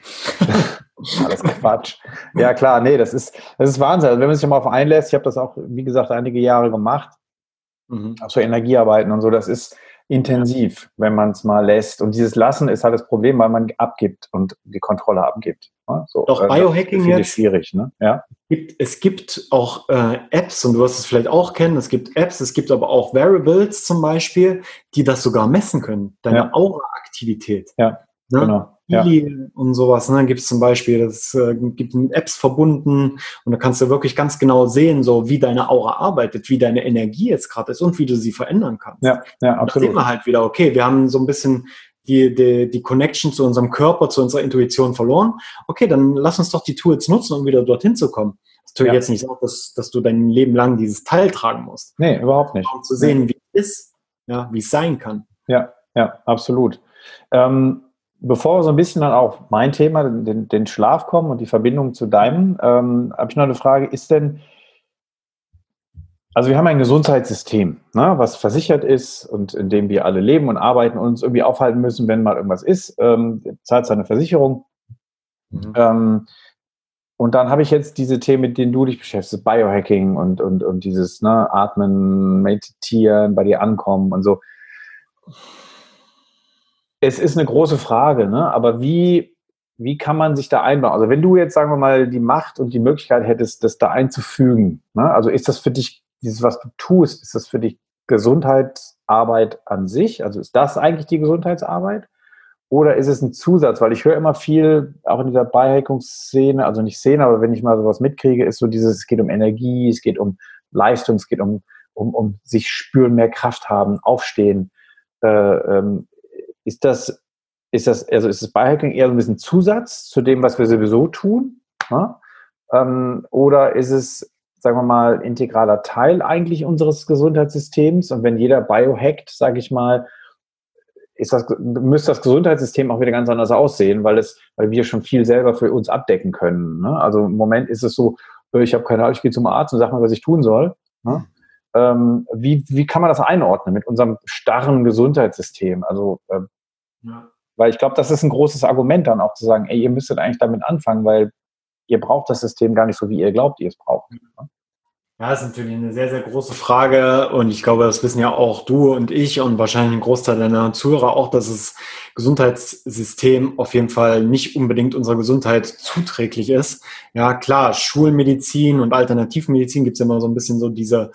alles Quatsch. Ja klar, nee, das ist, das ist Wahnsinn. Also wenn man sich mal auf einlässt, ich habe das auch, wie gesagt, einige Jahre gemacht, Mhm. auch so Energiearbeiten und so, das ist intensiv, wenn man es mal lässt. Und dieses Lassen ist halt das Problem, weil man abgibt und die Kontrolle abgibt. Ne? So, Doch äh, Biohacking das ist jetzt schwierig, ne? Ja. Gibt, es gibt auch äh, Apps, und du wirst es vielleicht auch kennen, es gibt Apps, es gibt aber auch Wearables zum Beispiel, die das sogar messen können, deine Ja. Aura-Aktivität. Ja, ne? genau. Ja. Ili und sowas, ne? Gibt es zum Beispiel, das äh, gibt mit Apps verbunden und da kannst du wirklich ganz genau sehen, so wie deine Aura arbeitet, wie deine Energie jetzt gerade ist und wie du sie verändern kannst. Ja, ja, Und da absolut. sehen wir halt wieder, okay, wir haben so ein bisschen die, die, die Connection zu unserem Körper, zu unserer Intuition verloren. Okay, dann lass uns doch die Tools nutzen, um wieder dorthin zu kommen. Das ist natürlich Ja. jetzt nicht so, dass, dass du dein Leben lang dieses Teil tragen musst. Nee, überhaupt nicht. Um zu sehen, wie es ist, ja, wie es sein kann. Ja, ja, absolut. Ähm, bevor wir so ein bisschen dann auf mein Thema, den, den Schlaf kommen und die Verbindung zu deinem, ähm, habe ich noch eine Frage, ist denn, also wir haben ein Gesundheitssystem, ne, was versichert ist und in dem wir alle leben und arbeiten und uns irgendwie aufhalten müssen, wenn mal irgendwas ist, ähm, zahlt seine Versicherung. Mhm. Ähm, und dann habe ich jetzt diese Themen, mit denen du dich beschäftigst, Biohacking und, und, und dieses ne, Atmen, Meditieren, bei dir ankommen und so. Es ist eine große Frage, ne? Aber wie, wie kann man sich da einbauen? Also wenn du jetzt, sagen wir mal, die Macht und die Möglichkeit hättest, das da einzufügen, ne? Also ist das für dich, dieses, was du tust, ist das für dich Gesundheitsarbeit an sich? Also ist das eigentlich die Gesundheitsarbeit? Oder ist es ein Zusatz? Weil ich höre immer viel, auch in dieser Biohacking-Szene, also nicht Szene, aber wenn ich mal sowas mitkriege, ist so dieses, es geht um Energie, es geht um Leistung, es geht um, um, um sich spüren, mehr Kraft haben, aufstehen. Äh, ähm, Ist das, ist das, also ist das Biohacking eher so ein bisschen Zusatz zu dem, was wir sowieso tun? Ja? Ähm, oder ist es, sagen wir mal, integraler Teil eigentlich unseres Gesundheitssystems? Und wenn jeder biohackt, sage ich mal, ist das, müsste das Gesundheitssystem auch wieder ganz anders aussehen, weil es, weil wir schon viel selber für uns abdecken können. Ne? Also im Moment ist es so, ich habe keine Ahnung, ich gehe zum Arzt und sag mal, was ich tun soll. Ne? Ähm, wie, wie kann man das einordnen mit unserem starren Gesundheitssystem? Also äh, Ja. weil ich glaube, das ist ein großes Argument dann auch zu sagen, ey, ihr müsstet eigentlich damit anfangen, weil ihr braucht das System gar nicht so, wie ihr glaubt, ihr es braucht. Ja, das ist natürlich eine sehr, sehr große Frage und ich glaube, das wissen ja auch du und ich und wahrscheinlich ein Großteil deiner Zuhörer auch, dass das Gesundheitssystem auf jeden Fall nicht unbedingt unserer Gesundheit zuträglich ist. Ja, klar, Schulmedizin und Alternativmedizin gibt es immer so ein bisschen so diese,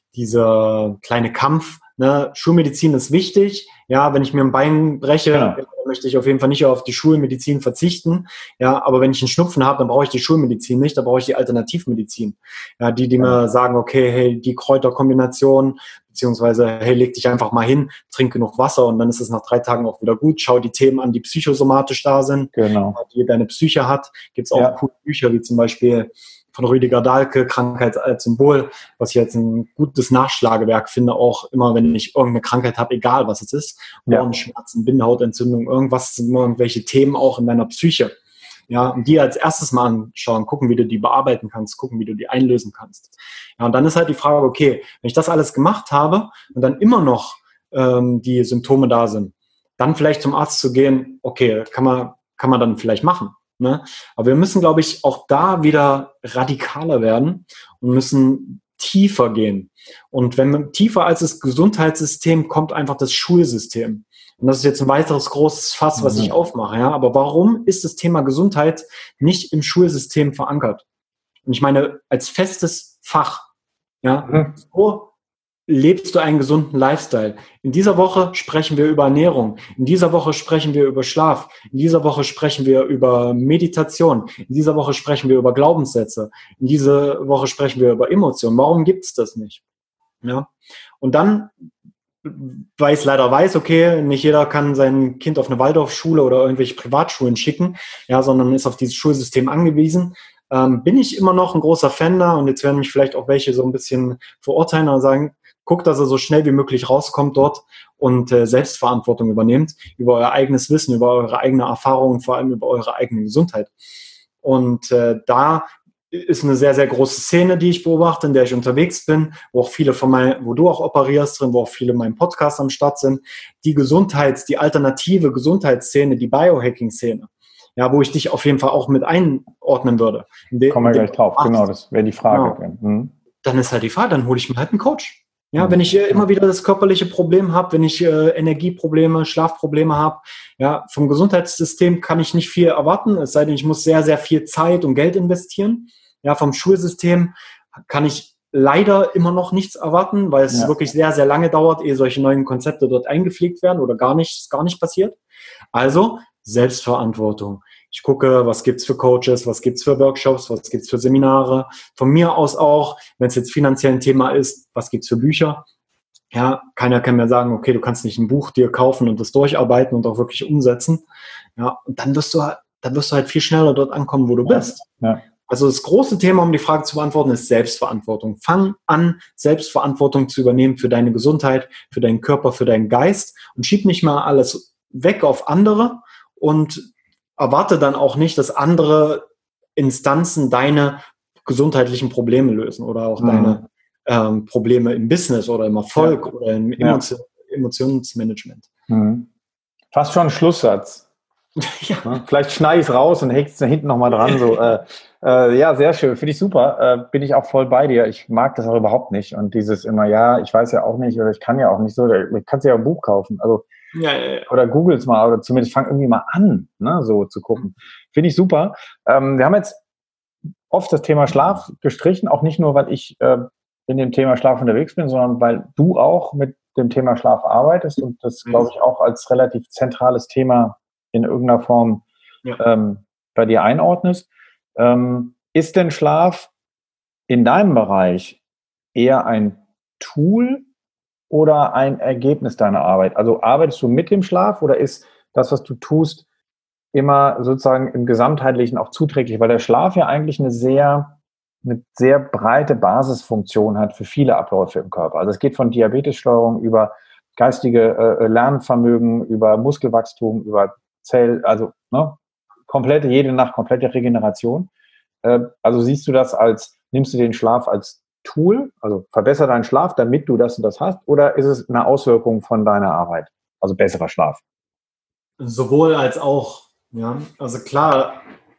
dieser kleine Kampf. Ne? Schulmedizin ist wichtig. Ja, wenn ich mir ein Bein breche, Genau. ja, möchte ich auf jeden Fall nicht auf die Schulmedizin verzichten. Ja, aber wenn ich einen Schnupfen habe, dann brauche ich die Schulmedizin nicht, dann brauche ich die Alternativmedizin. Ja, die, die Genau. mir sagen, okay, hey, die Kräuterkombination, beziehungsweise, hey, leg dich einfach mal hin, trink genug Wasser und dann ist es nach drei Tagen auch wieder gut. Schau die Themen an, die psychosomatisch da sind, Genau. die deine Psyche hat. Gibt es auch Ja. coole Bücher, wie zum Beispiel von Rüdiger Dahlke, Krankheit als Symbol, was ich jetzt ein gutes Nachschlagewerk finde, auch immer, wenn ich irgendeine Krankheit habe, egal was es ist, Ja. Ohrenschmerzen, Bindehautentzündung, irgendwas, sind irgendwelche Themen auch in deiner Psyche. Ja, und die als erstes mal anschauen, gucken, wie du die bearbeiten kannst, gucken, wie du die einlösen kannst. Ja, und dann ist halt die Frage, okay, wenn ich das alles gemacht habe und dann immer noch ähm, die Symptome da sind, dann vielleicht zum Arzt zu gehen, okay, kann man, kann man dann vielleicht machen. Ne? Aber wir müssen, glaube ich, auch da wieder radikaler werden und müssen tiefer gehen. Und wenn man tiefer als das Gesundheitssystem kommt, einfach das Schulsystem. Und das ist jetzt ein weiteres großes Fass, was ich aufmache. Ja? Aber warum ist das Thema Gesundheit nicht im Schulsystem verankert? Und ich meine, als festes Fach. Ja? Mhm. So lebst du einen gesunden Lifestyle. In dieser Woche sprechen wir über Ernährung. In dieser Woche sprechen wir über Schlaf. In dieser Woche sprechen wir über Meditation. In dieser Woche sprechen wir über Glaubenssätze. In dieser Woche sprechen wir über Emotionen. Warum gibt es das nicht? Ja? Und dann, weil ich es leider weiß, okay, nicht jeder kann sein Kind auf eine Waldorfschule oder irgendwelche Privatschulen schicken, ja, sondern ist auf dieses Schulsystem angewiesen, ähm, bin ich immer noch ein großer Fan da und jetzt werden mich vielleicht auch welche so ein bisschen verurteilen und sagen, guckt, dass er so schnell wie möglich rauskommt dort und äh, Selbstverantwortung übernehmt über euer eigenes Wissen, über eure eigene Erfahrung und vor allem über eure eigene Gesundheit. Und äh, da ist eine sehr, sehr große Szene, die ich beobachte, in der ich unterwegs bin, wo auch viele von meinen, wo du auch operierst drin, wo auch viele in meinem Podcast am Start sind. Die Gesundheits-, die alternative Gesundheitsszene, die Biohacking-Szene. Ja, wo ich dich auf jeden Fall auch mit einordnen würde. Kommen wir gleich drauf, genau, das wäre die Frage. Genau. Mhm. Dann ist halt die Frage, dann hole ich mir halt einen Coach. Ja, wenn ich äh, immer wieder das körperliche Problem habe, wenn ich äh, Energieprobleme, Schlafprobleme habe, ja, vom Gesundheitssystem kann ich nicht viel erwarten, es sei denn, ich muss sehr, sehr viel Zeit und Geld investieren. Ja, vom Schulsystem kann ich leider immer noch nichts erwarten, weil es ja. wirklich sehr, sehr lange dauert, ehe solche neuen Konzepte dort eingepflegt werden oder gar nicht, gar nicht passiert. Also Selbstverantwortung. Ich gucke, was gibt's für Coaches, was gibt's für Workshops, was gibt's für Seminare. Von mir aus auch, wenn es jetzt finanziell ein Thema ist, was gibt's für Bücher. Ja, keiner kann mir sagen, okay, du kannst nicht ein Buch dir kaufen und das durcharbeiten und auch wirklich umsetzen. Ja, und dann wirst du halt, dann wirst du halt viel schneller dort ankommen, wo du ja. bist. Ja. Also das große Thema, um die Frage zu beantworten, ist Selbstverantwortung. Fang an, Selbstverantwortung zu übernehmen für deine Gesundheit, für deinen Körper, für deinen Geist und schieb nicht mal alles weg auf andere und erwarte dann auch nicht, dass andere Instanzen deine gesundheitlichen Probleme lösen oder auch mhm. deine ähm, Probleme im Business oder im Erfolg ja. oder im Emotion, ja. Emotionsmanagement. Mhm. Fast schon ein Schlusssatz. ja. Vielleicht schneide ich es raus und hänge es da hinten nochmal dran. So. äh, äh, ja, sehr schön. Finde ich super. Äh, bin ich auch voll bei dir. Ich mag das auch überhaupt nicht. Und dieses immer, ja, ich weiß ja auch nicht oder ich kann ja auch nicht so. Ich kann ja ein Buch kaufen. Also Ja, ja, ja. Oder googles mal, oder zumindest fang irgendwie mal an, ne, so zu gucken. Finde ich super. Ähm, wir haben jetzt oft das Thema Schlaf gestrichen, auch nicht nur, weil ich äh, in dem Thema Schlaf unterwegs bin, sondern weil du auch mit dem Thema Schlaf arbeitest und das, glaube ich, auch als relativ zentrales Thema in irgendeiner Form ja. ähm, bei dir einordnest. Ähm, ist denn Schlaf in deinem Bereich eher ein Tool oder ein Ergebnis deiner Arbeit? Also arbeitest du mit dem Schlaf oder ist das, was du tust, immer sozusagen im Gesamtheitlichen auch zuträglich? Weil der Schlaf ja eigentlich eine sehr, eine sehr breite Basisfunktion hat für viele Abläufe im Körper. Also es geht von Diabetessteuerung über geistige äh, Lernvermögen, über Muskelwachstum, über Zell, also ne, komplette, jede Nacht komplette Regeneration. Äh, also siehst du das als, nimmst du den Schlaf als Tool, also verbessere deinen Schlaf, damit du das und das hast, oder ist es eine Auswirkung von deiner Arbeit, also besserer Schlaf? Sowohl als auch, ja. Also klar,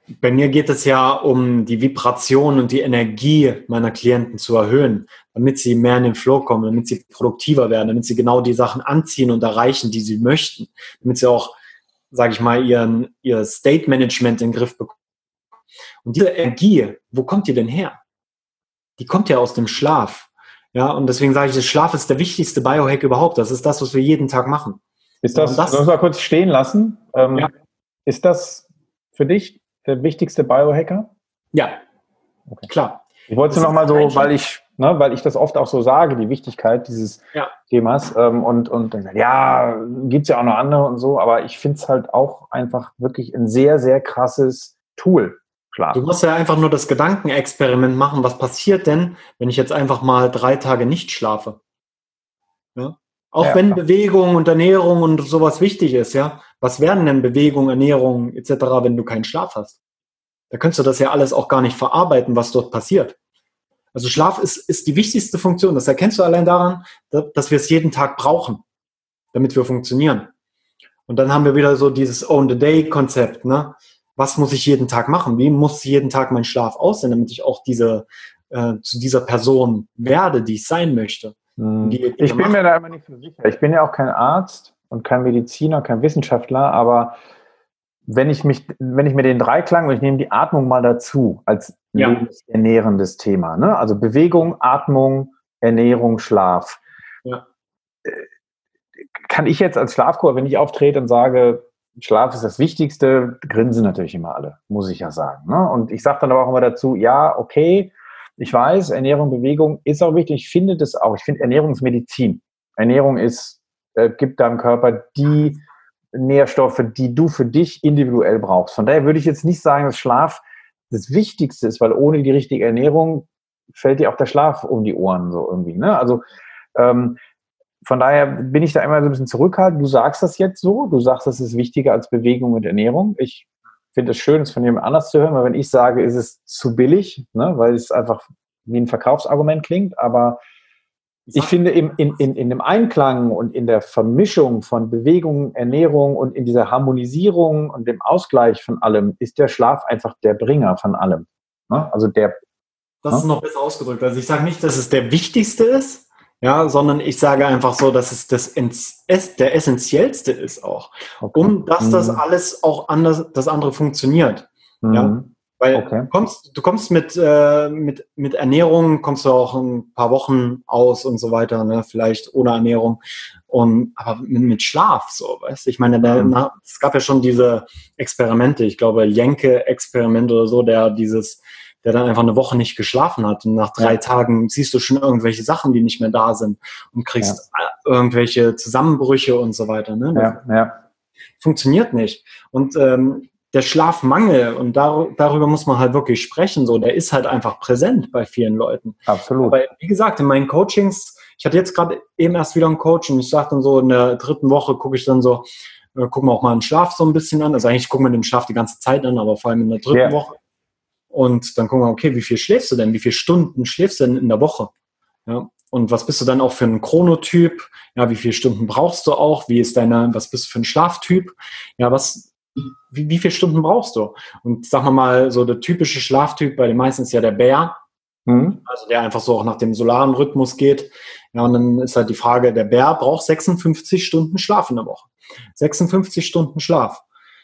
Bei mir geht es ja um die Vibration und die Energie meiner Klienten zu erhöhen, damit sie mehr in den Flow kommen, damit sie produktiver werden, damit sie genau die Sachen anziehen und erreichen, die sie möchten, damit sie auch, sage ich mal, ihren, ihr State-Management in den Griff bekommen. Und diese Energie, wo kommt die denn her? Die kommt ja aus dem Schlaf. Ja, und deswegen sage ich, der Schlaf ist der wichtigste Biohack überhaupt. Das ist das, was wir jeden Tag machen. Ist das, das sollen wir kurz stehen lassen? Ähm, ja. Ist das für dich der wichtigste Biohacker? Ja, okay. Klar. Ich wollte es noch mal so, weil ich, ne, weil ich das oft auch so sage, die Wichtigkeit dieses ja. Themas. Ähm, und, und dann, ja, gibt es ja auch noch andere und so, aber ich finde es halt auch einfach wirklich ein sehr, sehr krasses Tool. Schlaf. Du musst ja einfach nur das Gedankenexperiment machen. Was passiert denn, wenn ich jetzt einfach mal drei Tage nicht schlafe? Ja? Auch ja, wenn klar. Bewegung und Ernährung und sowas wichtig ist, ja. Was werden denn Bewegung, Ernährung et cetera, wenn du keinen Schlaf hast? Da könntest du das ja alles auch gar nicht verarbeiten, was dort passiert. Also Schlaf ist, ist die wichtigste Funktion. Das erkennst du allein daran, dass wir es jeden Tag brauchen, damit wir funktionieren. Und dann haben wir wieder so dieses Own-the-Day-Konzept, ne? Was muss ich jeden Tag machen? Wie muss jeden Tag mein Schlaf aussehen, damit ich auch diese, äh, zu dieser Person werde, die ich sein möchte? Hm. Die, die ich bin mir da immer nicht so sicher. Ich bin ja auch kein Arzt und kein Mediziner, kein Wissenschaftler, aber wenn ich mich, wenn ich mir den Dreiklang, und ich nehme die Atmung mal dazu, als ja. lebensernährendes Thema, ne? Also Bewegung, Atmung, Ernährung, Schlaf. Ja. Kann ich jetzt als Schlafcoach, wenn ich auftrete und sage, Schlaf ist das Wichtigste, grinsen natürlich immer alle, muss ich ja sagen. Ne? Und ich sage dann aber auch immer dazu, ja, okay, ich weiß, Ernährung, Bewegung ist auch wichtig. Ich finde das auch. Ich finde, Ernährung ist Medizin. Ernährung ist, äh, gibt deinem Körper die Nährstoffe, die du für dich individuell brauchst. Von daher würde ich jetzt nicht sagen, dass Schlaf das Wichtigste ist, weil ohne die richtige Ernährung fällt dir auch der Schlaf um die Ohren so irgendwie. Ne? Also ähm, von daher bin ich da immer so ein bisschen zurückhaltend. Du sagst das jetzt so, du sagst, das ist wichtiger als Bewegung und Ernährung. Ich finde es schön, es von jemand anders zu hören, weil wenn ich sage, ist es zu billig, ne, weil es einfach wie ein Verkaufsargument klingt, aber ich finde in, in, in, in dem Einklang und in der Vermischung von Bewegung, Ernährung und in dieser Harmonisierung und dem Ausgleich von allem ist der Schlaf einfach der Bringer von allem. Ne? Also der. Das ne? ist noch besser ausgedrückt. Also ich sage nicht, dass es der wichtigste ist, ja, sondern ich sage einfach so, dass es das der essentiellste ist auch, okay. um dass mhm. das alles auch anders, das andere funktioniert. Mhm. Ja, weil okay. du kommst, du kommst mit äh, mit mit Ernährung kommst du auch ein paar Wochen aus und so weiter, ne, vielleicht ohne Ernährung und aber mit, mit Schlaf so, weißt du? Ich meine, der, mhm. na, es gab ja schon diese Experimente, ich glaube Jenke-Experiment oder so, der dieses der dann einfach eine Woche nicht geschlafen hat. Und nach drei ja. Tagen siehst du schon irgendwelche Sachen, die nicht mehr da sind und kriegst ja. irgendwelche Zusammenbrüche und so weiter. Ne? Ja, ja. Funktioniert nicht. Und ähm, der Schlafmangel, und dar- darüber muss man halt wirklich sprechen, so, der ist halt einfach präsent bei vielen Leuten. Absolut. Aber wie gesagt, in meinen Coachings, ich hatte jetzt gerade eben erst wieder ein Coach und ich sage dann so, in der dritten Woche gucke ich dann so, äh, gucken wir auch mal den Schlaf so ein bisschen an. Also eigentlich gucken wir den Schlaf die ganze Zeit an, aber vor allem in der dritten ja. Woche. Und dann gucken wir, okay, wie viel schläfst du denn? Wie viele Stunden schläfst du denn in der Woche? Ja. Und was bist du dann auch für ein Chronotyp? Ja, wie viele Stunden brauchst du auch? Wie ist deine, was bist du für ein Schlaftyp? Ja, was, wie, wie viele Stunden brauchst du? Und sagen wir mal, so der typische Schlaftyp bei den meisten ist ja der Bär. Mhm. Also der einfach so auch nach dem solaren Rhythmus geht. Ja, und dann ist halt die Frage, der Bär braucht sechsundfünfzig Stunden Schlaf in der Woche. sechsundfünfzig Stunden Schlaf.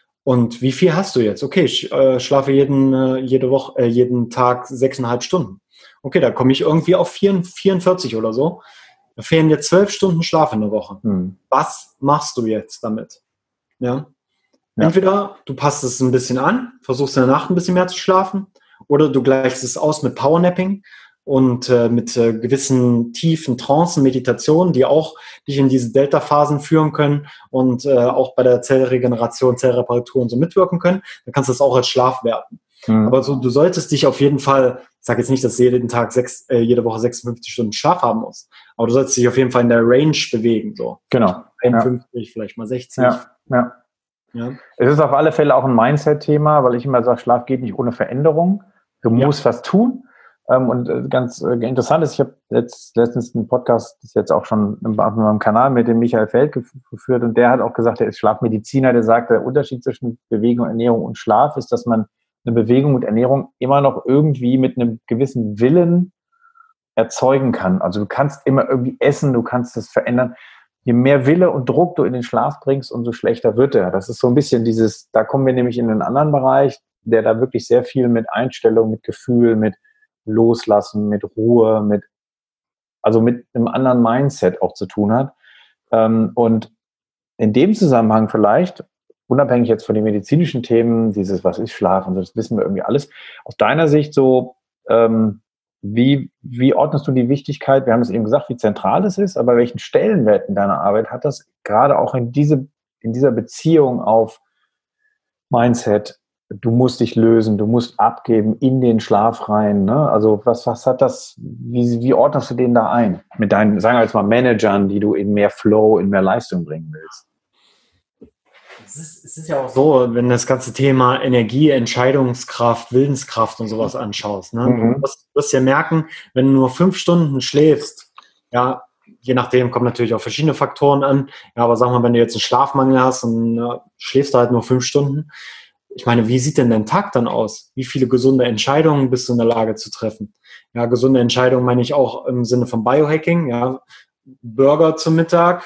Und wie viel hast du jetzt? Okay, ich äh, schlafe jeden, äh, jede Woche, äh, jeden Tag sechseinhalb Stunden. Okay, da komme ich irgendwie auf vierundvierzig oder so. Da fehlen dir zwölf Stunden Schlaf in der Woche. Hm. Was machst du jetzt damit? Ja? ja. Entweder du passt es ein bisschen an, versuchst in der Nacht ein bisschen mehr zu schlafen, oder du gleichst es aus mit Powernapping und äh, mit äh, gewissen tiefen Trancen, Meditationen, die auch dich in diese Delta-Phasen führen können und äh, auch bei der Zellregeneration, Zellreparatur und so mitwirken können. Dann kannst du das auch als Schlaf werten. Mhm. Aber so, du solltest dich auf jeden Fall, ich sage jetzt nicht, dass du jeden Tag sechs, äh, jede Woche sechsundfünfzig Stunden Schlaf haben musst, aber du solltest dich auf jeden Fall in der Range bewegen. So. Genau. einundfünfzig, ja. Vielleicht mal sechzig. Ja, ja. Ja. Es ist auf alle Fälle auch ein Mindset-Thema, weil ich immer sage, Schlaf geht nicht ohne Veränderung. Du musst ja. was tun. Und ganz interessant ist, ich habe jetzt letztens einen Podcast, das ist jetzt auch schon auf meinem Kanal mit dem Michael Feld geführt, und der hat auch gesagt, er ist Schlafmediziner, der sagt, der Unterschied zwischen Bewegung, Ernährung und Schlaf ist, dass man eine Bewegung und Ernährung immer noch irgendwie mit einem gewissen Willen erzeugen kann. Also du kannst immer irgendwie essen, du kannst es verändern. Je mehr Wille und Druck du in den Schlaf bringst, umso schlechter wird er. Das ist so ein bisschen dieses, da kommen wir nämlich in einen anderen Bereich, der da wirklich sehr viel mit Einstellung, mit Gefühl, mit Loslassen, mit Ruhe, mit, also mit einem anderen Mindset auch zu tun hat. Und in dem Zusammenhang vielleicht, unabhängig jetzt von den medizinischen Themen, dieses, was ist Schlaf und so, das wissen wir irgendwie alles, aus deiner Sicht so, ähm, wie, wie ordnest du die Wichtigkeit, wir haben es eben gesagt, wie zentral es ist, aber welchen Stellenwert in deiner Arbeit hat das gerade auch in, diese, in dieser Beziehung auf Mindset, du musst dich lösen, du musst abgeben in den Schlaf rein, ne? Also was, was hat das, wie, wie ordnest du den da ein? Mit deinen, sagen wir jetzt mal, Managern, die du in mehr Flow, in mehr Leistung bringen willst? Es ist, es ist ja auch so, wenn das ganze Thema Energie, Entscheidungskraft, Willenskraft und sowas anschaust. Ne? Mhm. Du wirst, wirst ja merken, wenn du nur fünf Stunden schläfst, ja, je nachdem kommen natürlich auch verschiedene Faktoren an, ja, aber sagen wir mal, wenn du jetzt einen Schlafmangel hast und ja, schläfst du halt nur fünf Stunden, ich meine, wie sieht denn dein Tag dann aus? Wie viele gesunde Entscheidungen bist du in der Lage zu treffen? Ja, gesunde Entscheidungen meine ich auch im Sinne von Biohacking, ja, Burger zum Mittag,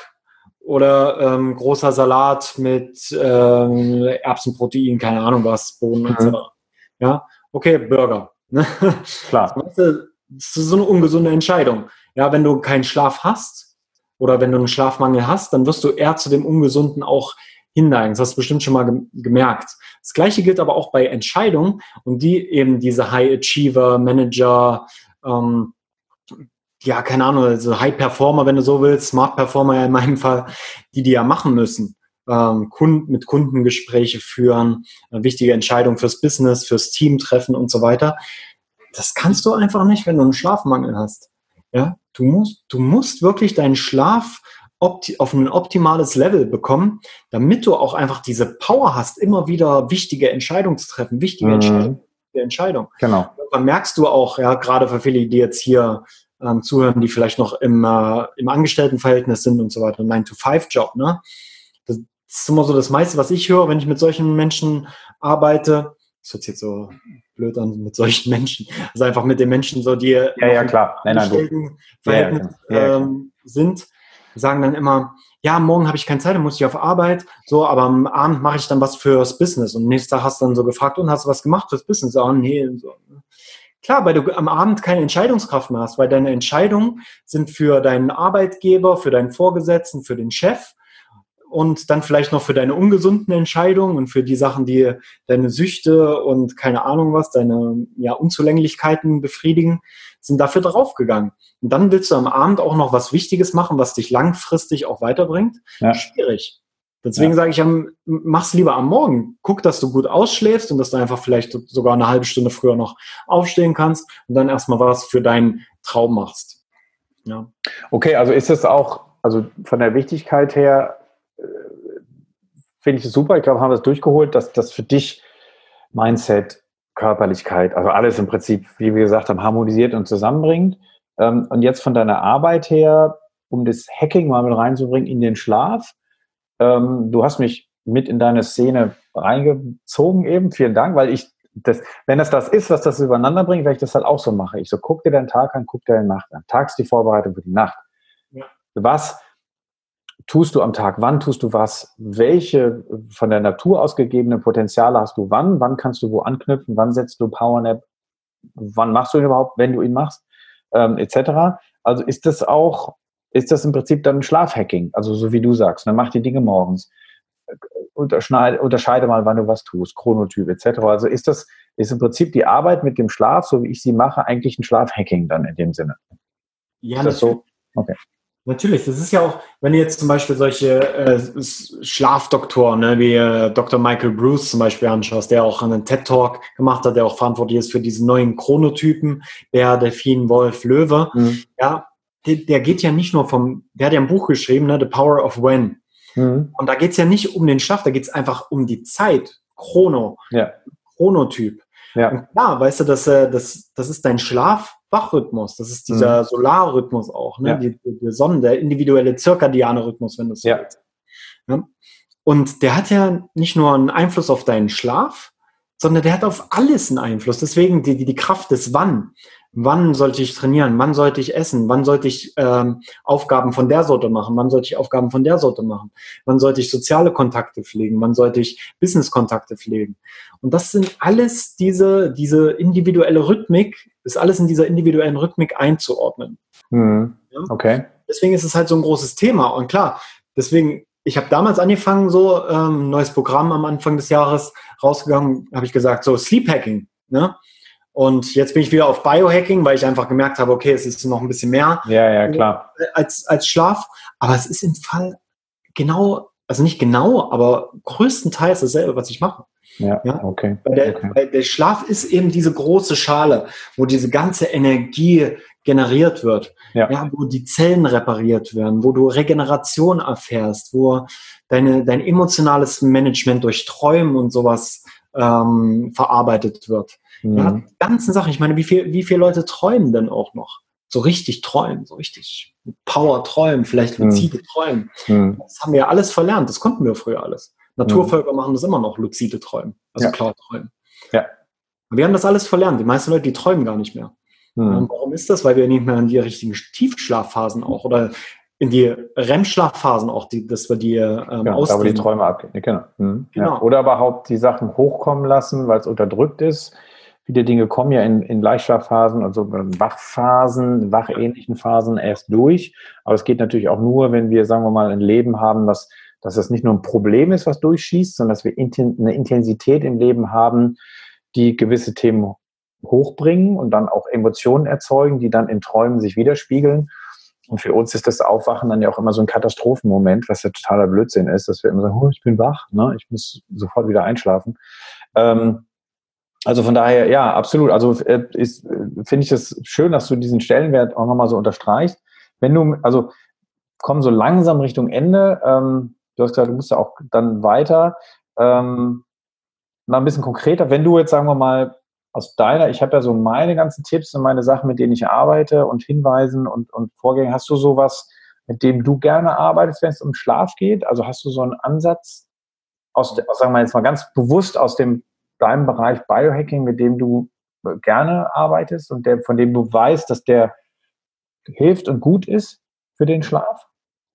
oder ähm, großer Salat mit ähm, Erbsenprotein, keine Ahnung was, Bohnen et cetera. Mhm. Ja, okay, Burger. Ne? Klar. Das ist so eine ungesunde Entscheidung. Ja, wenn du keinen Schlaf hast oder wenn du einen Schlafmangel hast, dann wirst du eher zu dem Ungesunden auch hinneigen. Das hast du bestimmt schon mal ge- gemerkt. Das Gleiche gilt aber auch bei Entscheidungen und die eben diese High Achiever, Manager, ähm, ja, keine Ahnung, also High Performer, wenn du so willst, Smart Performer ja in meinem Fall, die die ja machen müssen. Ähm, Kunden, mit Kundengespräche führen, wichtige Entscheidungen fürs Business, fürs Team treffen und so weiter. Das kannst du einfach nicht, wenn du einen Schlafmangel hast. Ja, du musst, du musst wirklich deinen Schlaf opti- auf ein optimales Level bekommen, damit du auch einfach diese Power hast, immer wieder wichtige Entscheidungen zu treffen, wichtige mhm. Entscheidungen. Entscheidung. Genau. Dann merkst du auch, ja, gerade für viele, die jetzt hier ähm, zuhören, die vielleicht noch im, äh, im Angestelltenverhältnis sind und so weiter, nine to five Job, ne? Das ist immer so das meiste, was ich höre, wenn ich mit solchen Menschen arbeite. Das hört sich jetzt so blöd an, mit solchen Menschen. Also einfach mit den Menschen, so die ja, ja, klar. im Angestelltenverhältnis ja, ja, ähm, sind, sagen dann immer, ja, morgen habe ich keine Zeit, dann muss ich auf Arbeit, so, aber am Abend mache ich dann was fürs Business. Und nächsten Tag hast du dann so gefragt, und hast du was gemacht fürs Business? Ah, nee, so. Klar, weil du am Abend keine Entscheidungskraft mehr hast, weil deine Entscheidungen sind für deinen Arbeitgeber, für deinen Vorgesetzten, für den Chef und dann vielleicht noch für deine ungesunden Entscheidungen und für die Sachen, die deine Süchte und keine Ahnung was, deine ja, Unzulänglichkeiten befriedigen, sind dafür draufgegangen. Und dann willst du am Abend auch noch was Wichtiges machen, was dich langfristig auch weiterbringt. Ja. Schwierig. Deswegen ja. sage ich, mach's lieber am Morgen. Guck, dass du gut ausschläfst und dass du einfach vielleicht sogar eine halbe Stunde früher noch aufstehen kannst und dann erstmal was für deinen Traum machst. Ja. Okay, also ist es auch, also von der Wichtigkeit her, äh, finde ich es super. Ich glaube, haben wir es durchgeholt, dass das für dich Mindset, Körperlichkeit, also alles im Prinzip, wie wir gesagt haben, harmonisiert und zusammenbringt. Ähm, und jetzt von deiner Arbeit her, um das Hacking mal mit reinzubringen in den Schlaf, ähm, du hast mich mit in deine Szene reingezogen eben. Vielen Dank, weil ich, das, wenn das das ist, was das übereinander bringt, weil ich das halt auch so mache. Ich so, guck dir deinen Tag an, guck dir deine Nacht an. Tags die Vorbereitung für die Nacht. Ja. Was tust du am Tag? Wann tust du was? Welche von der Natur ausgegebene Potenziale hast du wann? Wann kannst du wo anknüpfen? Wann setzt du Powernap? Wann machst du ihn überhaupt, wenn du ihn machst? Ähm, et cetera. Also ist das auch, ist das im Prinzip dann ein Schlafhacking? Also so wie du sagst, dann mach die Dinge morgens. Unterscheide, unterscheide mal, wann du was tust, Chronotyp et cetera. Also ist das, ist im Prinzip die Arbeit mit dem Schlaf, so wie ich sie mache, eigentlich ein Schlafhacking dann in dem Sinne? Ja, ist das so? Okay. Natürlich, das ist ja auch, wenn du jetzt zum Beispiel solche äh, Schlafdoktoren, ne, wie äh, Doktor Michael Bruce zum Beispiel anschaust, der auch einen TED-Talk gemacht hat, der auch verantwortlich ist für diese neuen Chronotypen, Bär, Delfin, Wolf, Löwe, mhm. ja, der, der geht ja nicht nur vom, der hat ja ein Buch geschrieben, ne, The Power of When. Mhm. Und da geht es ja nicht um den Schlaf, da geht es einfach um die Zeit, Chrono, ja. Chronotyp. Ja. Und klar, weißt du, dass, das, das ist dein Schlaf-Wach-Rhythmus, das ist dieser mhm. Solarrhythmus auch, ne? Ja. Die, die Sonne, der individuelle zirkadiane Rhythmus, wenn du es so ja. willst. Ja? Und der hat ja nicht nur einen Einfluss auf deinen Schlaf, sondern der hat auf alles einen Einfluss. Deswegen die, die, die Kraft des Wann. Wann sollte ich trainieren? Wann sollte ich essen? Wann sollte ich ähm, Aufgaben von der Sorte machen? Wann sollte ich Aufgaben von der Sorte machen? Wann sollte ich soziale Kontakte pflegen? Wann sollte ich Business-Kontakte pflegen? Und das sind alles diese, diese individuelle Rhythmik, ist alles in dieser individuellen Rhythmik einzuordnen. Mhm. Okay. Deswegen ist es halt so ein großes Thema. Und klar, deswegen, ich habe damals angefangen, so ähm, ein neues Programm am Anfang des Jahres rausgegangen, habe ich gesagt, so Sleep Hacking, ne? Und jetzt bin ich wieder auf Biohacking, weil ich einfach gemerkt habe, okay, es ist noch ein bisschen mehr ja, ja, klar. Als, als Schlaf. Aber es ist im Fall genau, also nicht genau, aber größtenteils dasselbe, was ich mache. Ja, ja? Okay. Weil der, okay. weil der Schlaf ist eben diese große Schale, wo diese ganze Energie generiert wird, ja. Ja, wo die Zellen repariert werden, wo du Regeneration erfährst, wo deine, dein emotionales Management durch Träumen und sowas ähm, verarbeitet wird. Mhm. Ja, die ganzen Sachen. Ich meine, wie viel, wie viele Leute träumen denn auch noch? So richtig träumen, so richtig mit Power träumen, vielleicht luzide mhm. träumen. Mhm. Das haben wir ja alles verlernt. Das konnten wir früher alles. Naturvölker mhm. machen das immer noch, luzide träumen, also ja. klar träumen. Ja. Wir haben das alles verlernt. Die meisten Leute, die träumen gar nicht mehr. Mhm. Und warum ist das? Weil wir nicht mehr in die richtigen Tiefschlafphasen auch oder in die R E M-Schlafphasen auch, die, dass wir die ähm, ja, aber die Träume abgehen. Genau. Mhm. genau. Ja. Oder überhaupt die Sachen hochkommen lassen, weil es unterdrückt ist. Viele Dinge kommen ja in, in Leichtschlafphasen, also Wachphasen, wachähnlichen Phasen erst durch. Aber es geht natürlich auch nur, wenn wir, sagen wir mal, ein Leben haben, was, dass das nicht nur ein Problem ist, was durchschießt, sondern dass wir inten, eine Intensität im Leben haben, die gewisse Themen hochbringen und dann auch Emotionen erzeugen, die dann in Träumen sich widerspiegeln. Und für uns ist das Aufwachen dann ja auch immer so ein Katastrophenmoment, was ja totaler Blödsinn ist, dass wir immer sagen, oh, ich bin wach, ne? Ich muss sofort wieder einschlafen. Ähm, Also von daher, ja, absolut. Also äh, ist, äh, finde ich es schön, dass du diesen Stellenwert auch nochmal so unterstreichst. Wenn du, also komm so langsam Richtung Ende, ähm, du hast gesagt, du musst ja auch dann weiter, ähm, mal ein bisschen konkreter, wenn du jetzt, sagen wir mal, aus deiner, ich habe ja so meine ganzen Tipps und meine Sachen, mit denen ich arbeite und Hinweisen und, und Vorgänge, hast du sowas, mit dem du gerne arbeitest, wenn es um Schlaf geht? Also hast du so einen Ansatz, aus, aus sagen wir jetzt mal ganz bewusst aus dem deinem Bereich Biohacking, mit dem du gerne arbeitest und der, von dem du weißt, dass der hilft und gut ist für den Schlaf?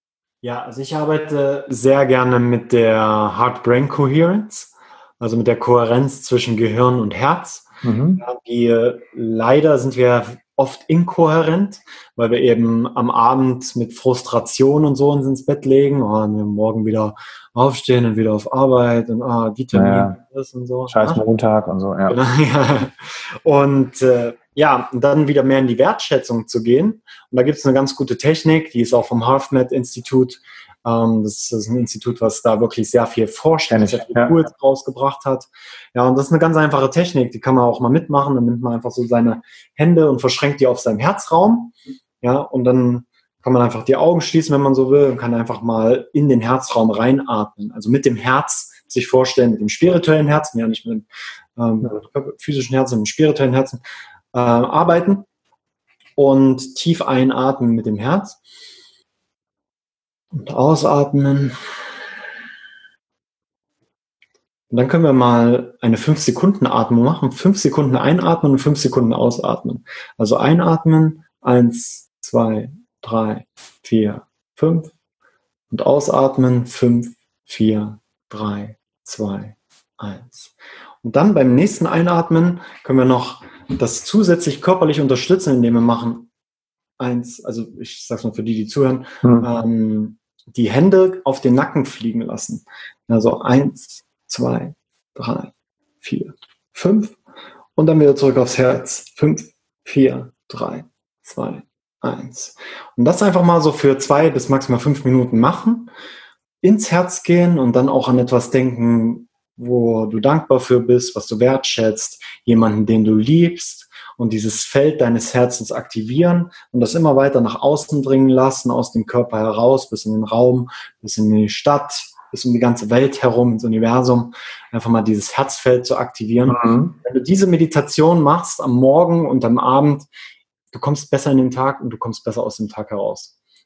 Ja, also ich arbeite sehr gerne mit der Heart-Brain-Coherence, also mit der Kohärenz zwischen Gehirn und Herz. Mhm. Ja, die, leider sind wir oft inkohärent, weil wir eben am Abend mit Frustration und so uns ins Bett legen oh, und wir morgen wieder aufstehen und wieder auf Arbeit und ah, die Termine ja. das und so. Scheiß ja. Montag und so, ja. ja. Und äh, ja, dann wieder mehr in die Wertschätzung zu gehen. Und da gibt es eine ganz gute Technik, die ist auch vom HeartMath-Institut. Ähm, das ist ein Institut, was da wirklich sehr viel forscht, sehr viel ja. Tools rausgebracht hat. Ja, und das ist eine ganz einfache Technik, die kann man auch mal mitmachen. Dann nimmt man einfach so seine Hände und verschränkt die auf seinem Herzraum. Ja, und dann kann man einfach die Augen schließen, wenn man so will, und kann einfach mal in den Herzraum reinatmen. Also mit dem Herz sich vorstellen, mit dem spirituellen Herzen, ja nicht mit dem ähm, physischen Herzen, mit dem spirituellen Herzen äh, arbeiten und tief einatmen mit dem Herz und ausatmen. Und dann können wir mal eine fünf Sekunden Atmung machen. fünf Sekunden einatmen und fünf Sekunden ausatmen. Also einatmen, eins, zwei, drei, vier, fünf und ausatmen, fünf, vier, drei, zwei, eins. Und dann beim nächsten Einatmen können wir noch das zusätzlich körperlich unterstützen, indem wir machen eins, also ich sage es mal für die, die zuhören, mhm. ähm, die Hände auf den Nacken fliegen lassen. Also eins, zwei, drei, vier, fünf und dann wieder zurück aufs Herz. fünf, vier, drei, zwei, eins. Und das einfach mal so für zwei bis maximal fünf Minuten machen, ins Herz gehen und dann auch an etwas denken, wo du dankbar für bist, was du wertschätzt, jemanden, den du liebst und dieses Feld deines Herzens aktivieren und das immer weiter nach außen dringen lassen, aus dem Körper heraus, bis in den Raum, bis in die Stadt, bis um die ganze Welt herum, ins Universum, einfach mal dieses Herzfeld zu aktivieren. Mhm. Wenn du diese Meditation machst am Morgen und am Abend, du kommst besser in den Tag und du kommst besser aus dem Tag heraus.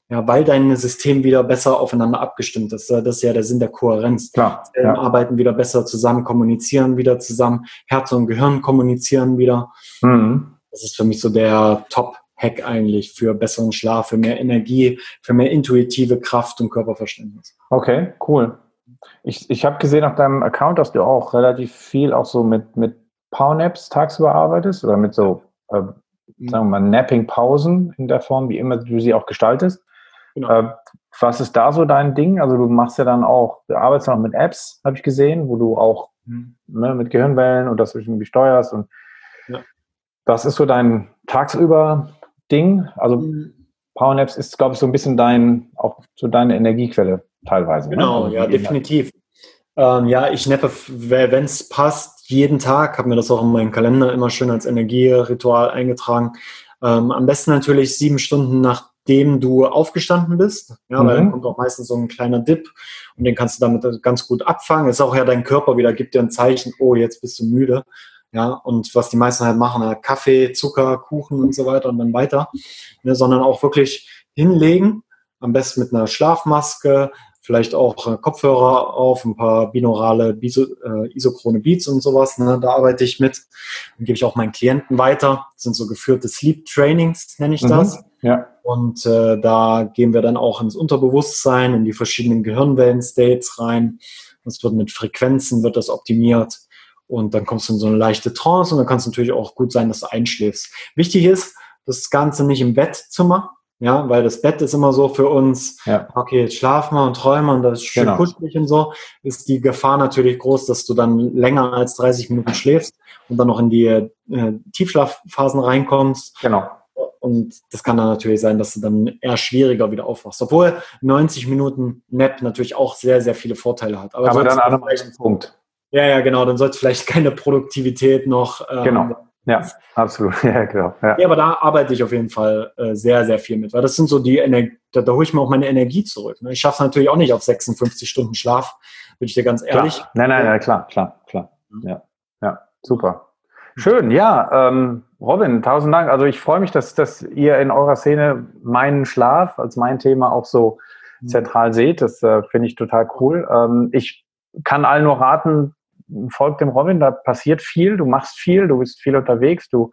Ja, weil dein System wieder besser aufeinander abgestimmt ist. Das ist ja der Sinn der Kohärenz. Klar, Zellen ja. arbeiten wieder besser zusammen, kommunizieren wieder zusammen, Herz und Gehirn kommunizieren wieder. Mhm. Das ist für mich so der Top-Hack eigentlich für besseren Schlaf, für mehr Energie, für mehr intuitive Kraft und Körperverständnis. Okay, cool. Ich, ich habe gesehen auf deinem Account, dass du auch relativ viel auch so mit, mit Powernaps tagsüber arbeitest oder mit so, äh, sagen wir mal, Napping-Pausen in der Form, wie immer du sie auch gestaltest. Genau. Äh, was ist da so dein Ding? Also du machst ja dann auch, du arbeitest auch mit Apps, habe ich gesehen, wo du auch mhm. ne, mit Gehirnwellen und das irgendwie steuerst. Und ja. Was ist so dein tagsüber Ding? Also mhm. Powernaps ist, glaube ich, so ein bisschen dein, auch so deine Energiequelle teilweise. Genau, ne? Also ja, definitiv. Ähm, ja, ich nappe, wenn es passt, jeden Tag, habe mir das auch in meinen Kalender immer schön als Energieritual eingetragen. Ähm, am besten natürlich sieben Stunden nachdem du aufgestanden bist, ja, mhm. weil dann kommt auch meistens so ein kleiner Dip und den kannst du damit ganz gut abfangen. Ist auch ja dein Körper wieder, gibt dir ein Zeichen, oh, jetzt bist du müde. Ja, und was die meisten halt machen, halt Kaffee, Zucker, Kuchen und so weiter und dann weiter, ne, sondern auch wirklich hinlegen, am besten mit einer Schlafmaske, vielleicht auch äh, Kopfhörer auf, ein paar binaurale, biso, äh, isochrone Beats und sowas, ne, da arbeite ich mit. Dann gebe ich auch meinen Klienten weiter. Das sind so geführte Sleep Trainings, nenne ich das. Mhm, ja. Und äh, da gehen wir dann auch ins Unterbewusstsein, in die verschiedenen Gehirnwellen-States rein. Das wird mit Frequenzen, wird das optimiert. Und dann kommst du in so eine leichte Trance und dann kann es natürlich auch gut sein, dass du einschläfst. Wichtig ist, das Ganze nicht im Bett zu machen. Ja, weil das Bett ist immer so für uns, ja. okay, jetzt schlafen wir und träumen und das ist schön genau. kuschelig und so, ist die Gefahr natürlich groß, dass du dann länger als dreißig Minuten schläfst und dann noch in die äh, Tiefschlafphasen reinkommst. Genau. Und das kann dann natürlich sein, dass du dann eher schwieriger wieder aufwachst. Obwohl neunzig Minuten Nap natürlich auch sehr, sehr viele Vorteile hat. Aber, Aber dann an einem Punkt. Ja, ja, genau. Dann sollst du vielleicht keine Produktivität noch ähm, genau. Ja, absolut. Ja, genau. Ja. ja, aber da arbeite ich auf jeden Fall äh, sehr, sehr viel mit, weil das sind so die Energie, da, da hole ich mir auch meine Energie zurück. Ne? Ich schaffe es natürlich auch nicht auf sechsundfünfzig Stunden Schlaf, bin ich dir ganz ehrlich. Klar. Nein, nein, ja, klar, klar, klar. Ja, ja, super. Schön, ja, ähm, Robin, tausend Dank. Also ich freue mich, dass, dass ihr in eurer Szene meinen Schlaf als mein Thema auch so mhm. zentral seht. Das äh, finde ich total cool. Ähm, ich kann allen nur raten, folgt dem Robin, da passiert viel, du machst viel, du bist viel unterwegs, du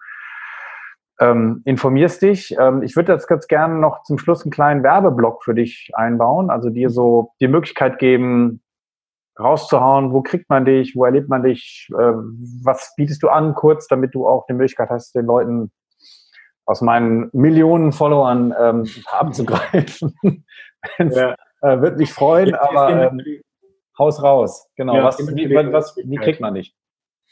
ähm, informierst dich. Ähm, ich würde jetzt ganz gerne noch zum Schluss einen kleinen Werbeblock für dich einbauen, also dir so die Möglichkeit geben, rauszuhauen, wo kriegt man dich, wo erlebt man dich, äh, was bietest du an, kurz, damit du auch die Möglichkeit hast, den Leuten aus meinen Millionen Followern ähm, abzugreifen. ja. äh, würde mich freuen, aber ähm, Haus raus, genau. Ja, was, wie, was, wie kriegt man dich?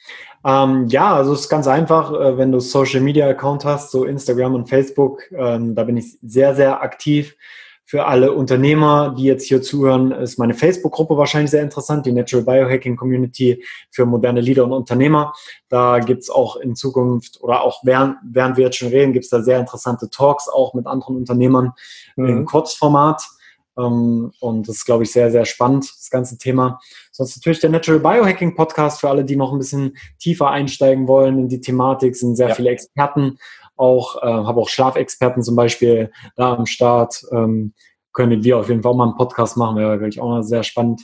Ähm, ja, also es ist ganz einfach, äh, wenn du Social Media Account hast, so Instagram und Facebook, ähm, da bin ich sehr, sehr aktiv. Für alle Unternehmer, die jetzt hier zuhören, ist meine Facebook-Gruppe wahrscheinlich sehr interessant, die Natural Biohacking Community für moderne Leader und Unternehmer. Da gibt's auch in Zukunft oder auch während, während wir jetzt schon reden, gibt's da sehr interessante Talks auch mit anderen Unternehmern mhm. im Kurzformat. Um, und das ist, glaube ich, sehr, sehr spannend, das ganze Thema. Sonst natürlich der Natural Biohacking Podcast für alle, die noch ein bisschen tiefer einsteigen wollen in die Thematik, sind sehr ja. viele Experten, auch äh, habe auch Schlafexperten zum Beispiel da am Start. Ähm, können wir auf jeden Fall auch mal einen Podcast machen, wäre, glaube ich, auch mal sehr spannend.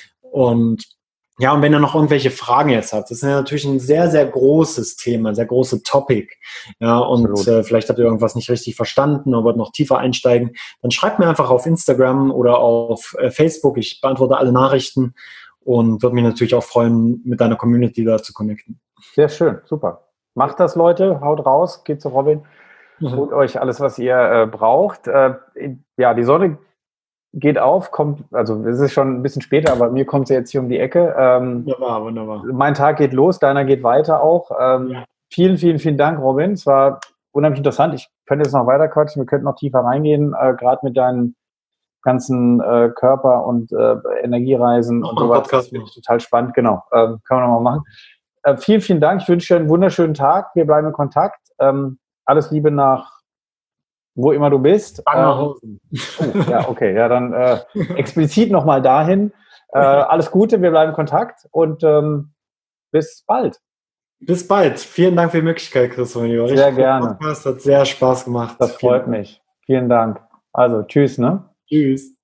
Und ja, und wenn ihr noch irgendwelche Fragen jetzt habt, das ist ja natürlich ein sehr, sehr großes Thema, ein sehr großes Topic. Ja, und äh, vielleicht habt ihr irgendwas nicht richtig verstanden oder wollt noch tiefer einsteigen, dann schreibt mir einfach auf Instagram oder auf äh, Facebook. Ich beantworte alle Nachrichten und würde mich natürlich auch freuen, mit deiner Community da zu connecten. Sehr schön, super. Macht das, Leute, haut raus, geht zu Robin, mhm. holt euch alles, was ihr äh, braucht. Äh, ja, die Sonne geht auf, kommt, also es ist schon ein bisschen später, aber mir kommt sie jetzt hier um die Ecke. Ähm, wunderbar, wunderbar. Mein Tag geht los, deiner geht weiter auch. Ähm, ja. Vielen, vielen, vielen Dank, Robin. Es war unheimlich interessant. Ich könnte jetzt noch weiter quatschen, wir könnten noch tiefer reingehen, äh, gerade mit deinen ganzen äh, Körper- und äh, Energiereisen noch und sowas. Podcast, das finde ich total spannend, genau. Ähm, können wir nochmal machen. Äh, vielen, vielen Dank. Ich wünsche dir einen wunderschönen Tag. Wir bleiben in Kontakt. Ähm, alles Liebe nach wo immer du bist. Bangerhausen. Ähm, oh, ja, okay. Ja, dann äh, explizit nochmal dahin. Äh, alles Gute, wir bleiben in Kontakt und ähm, bis bald. Bis bald. Vielen Dank für die Möglichkeit, Chris. Sehr gerne. Podcast hat sehr Spaß gemacht. Das freut mich. Vielen Dank. Also, tschüss, ne? Tschüss.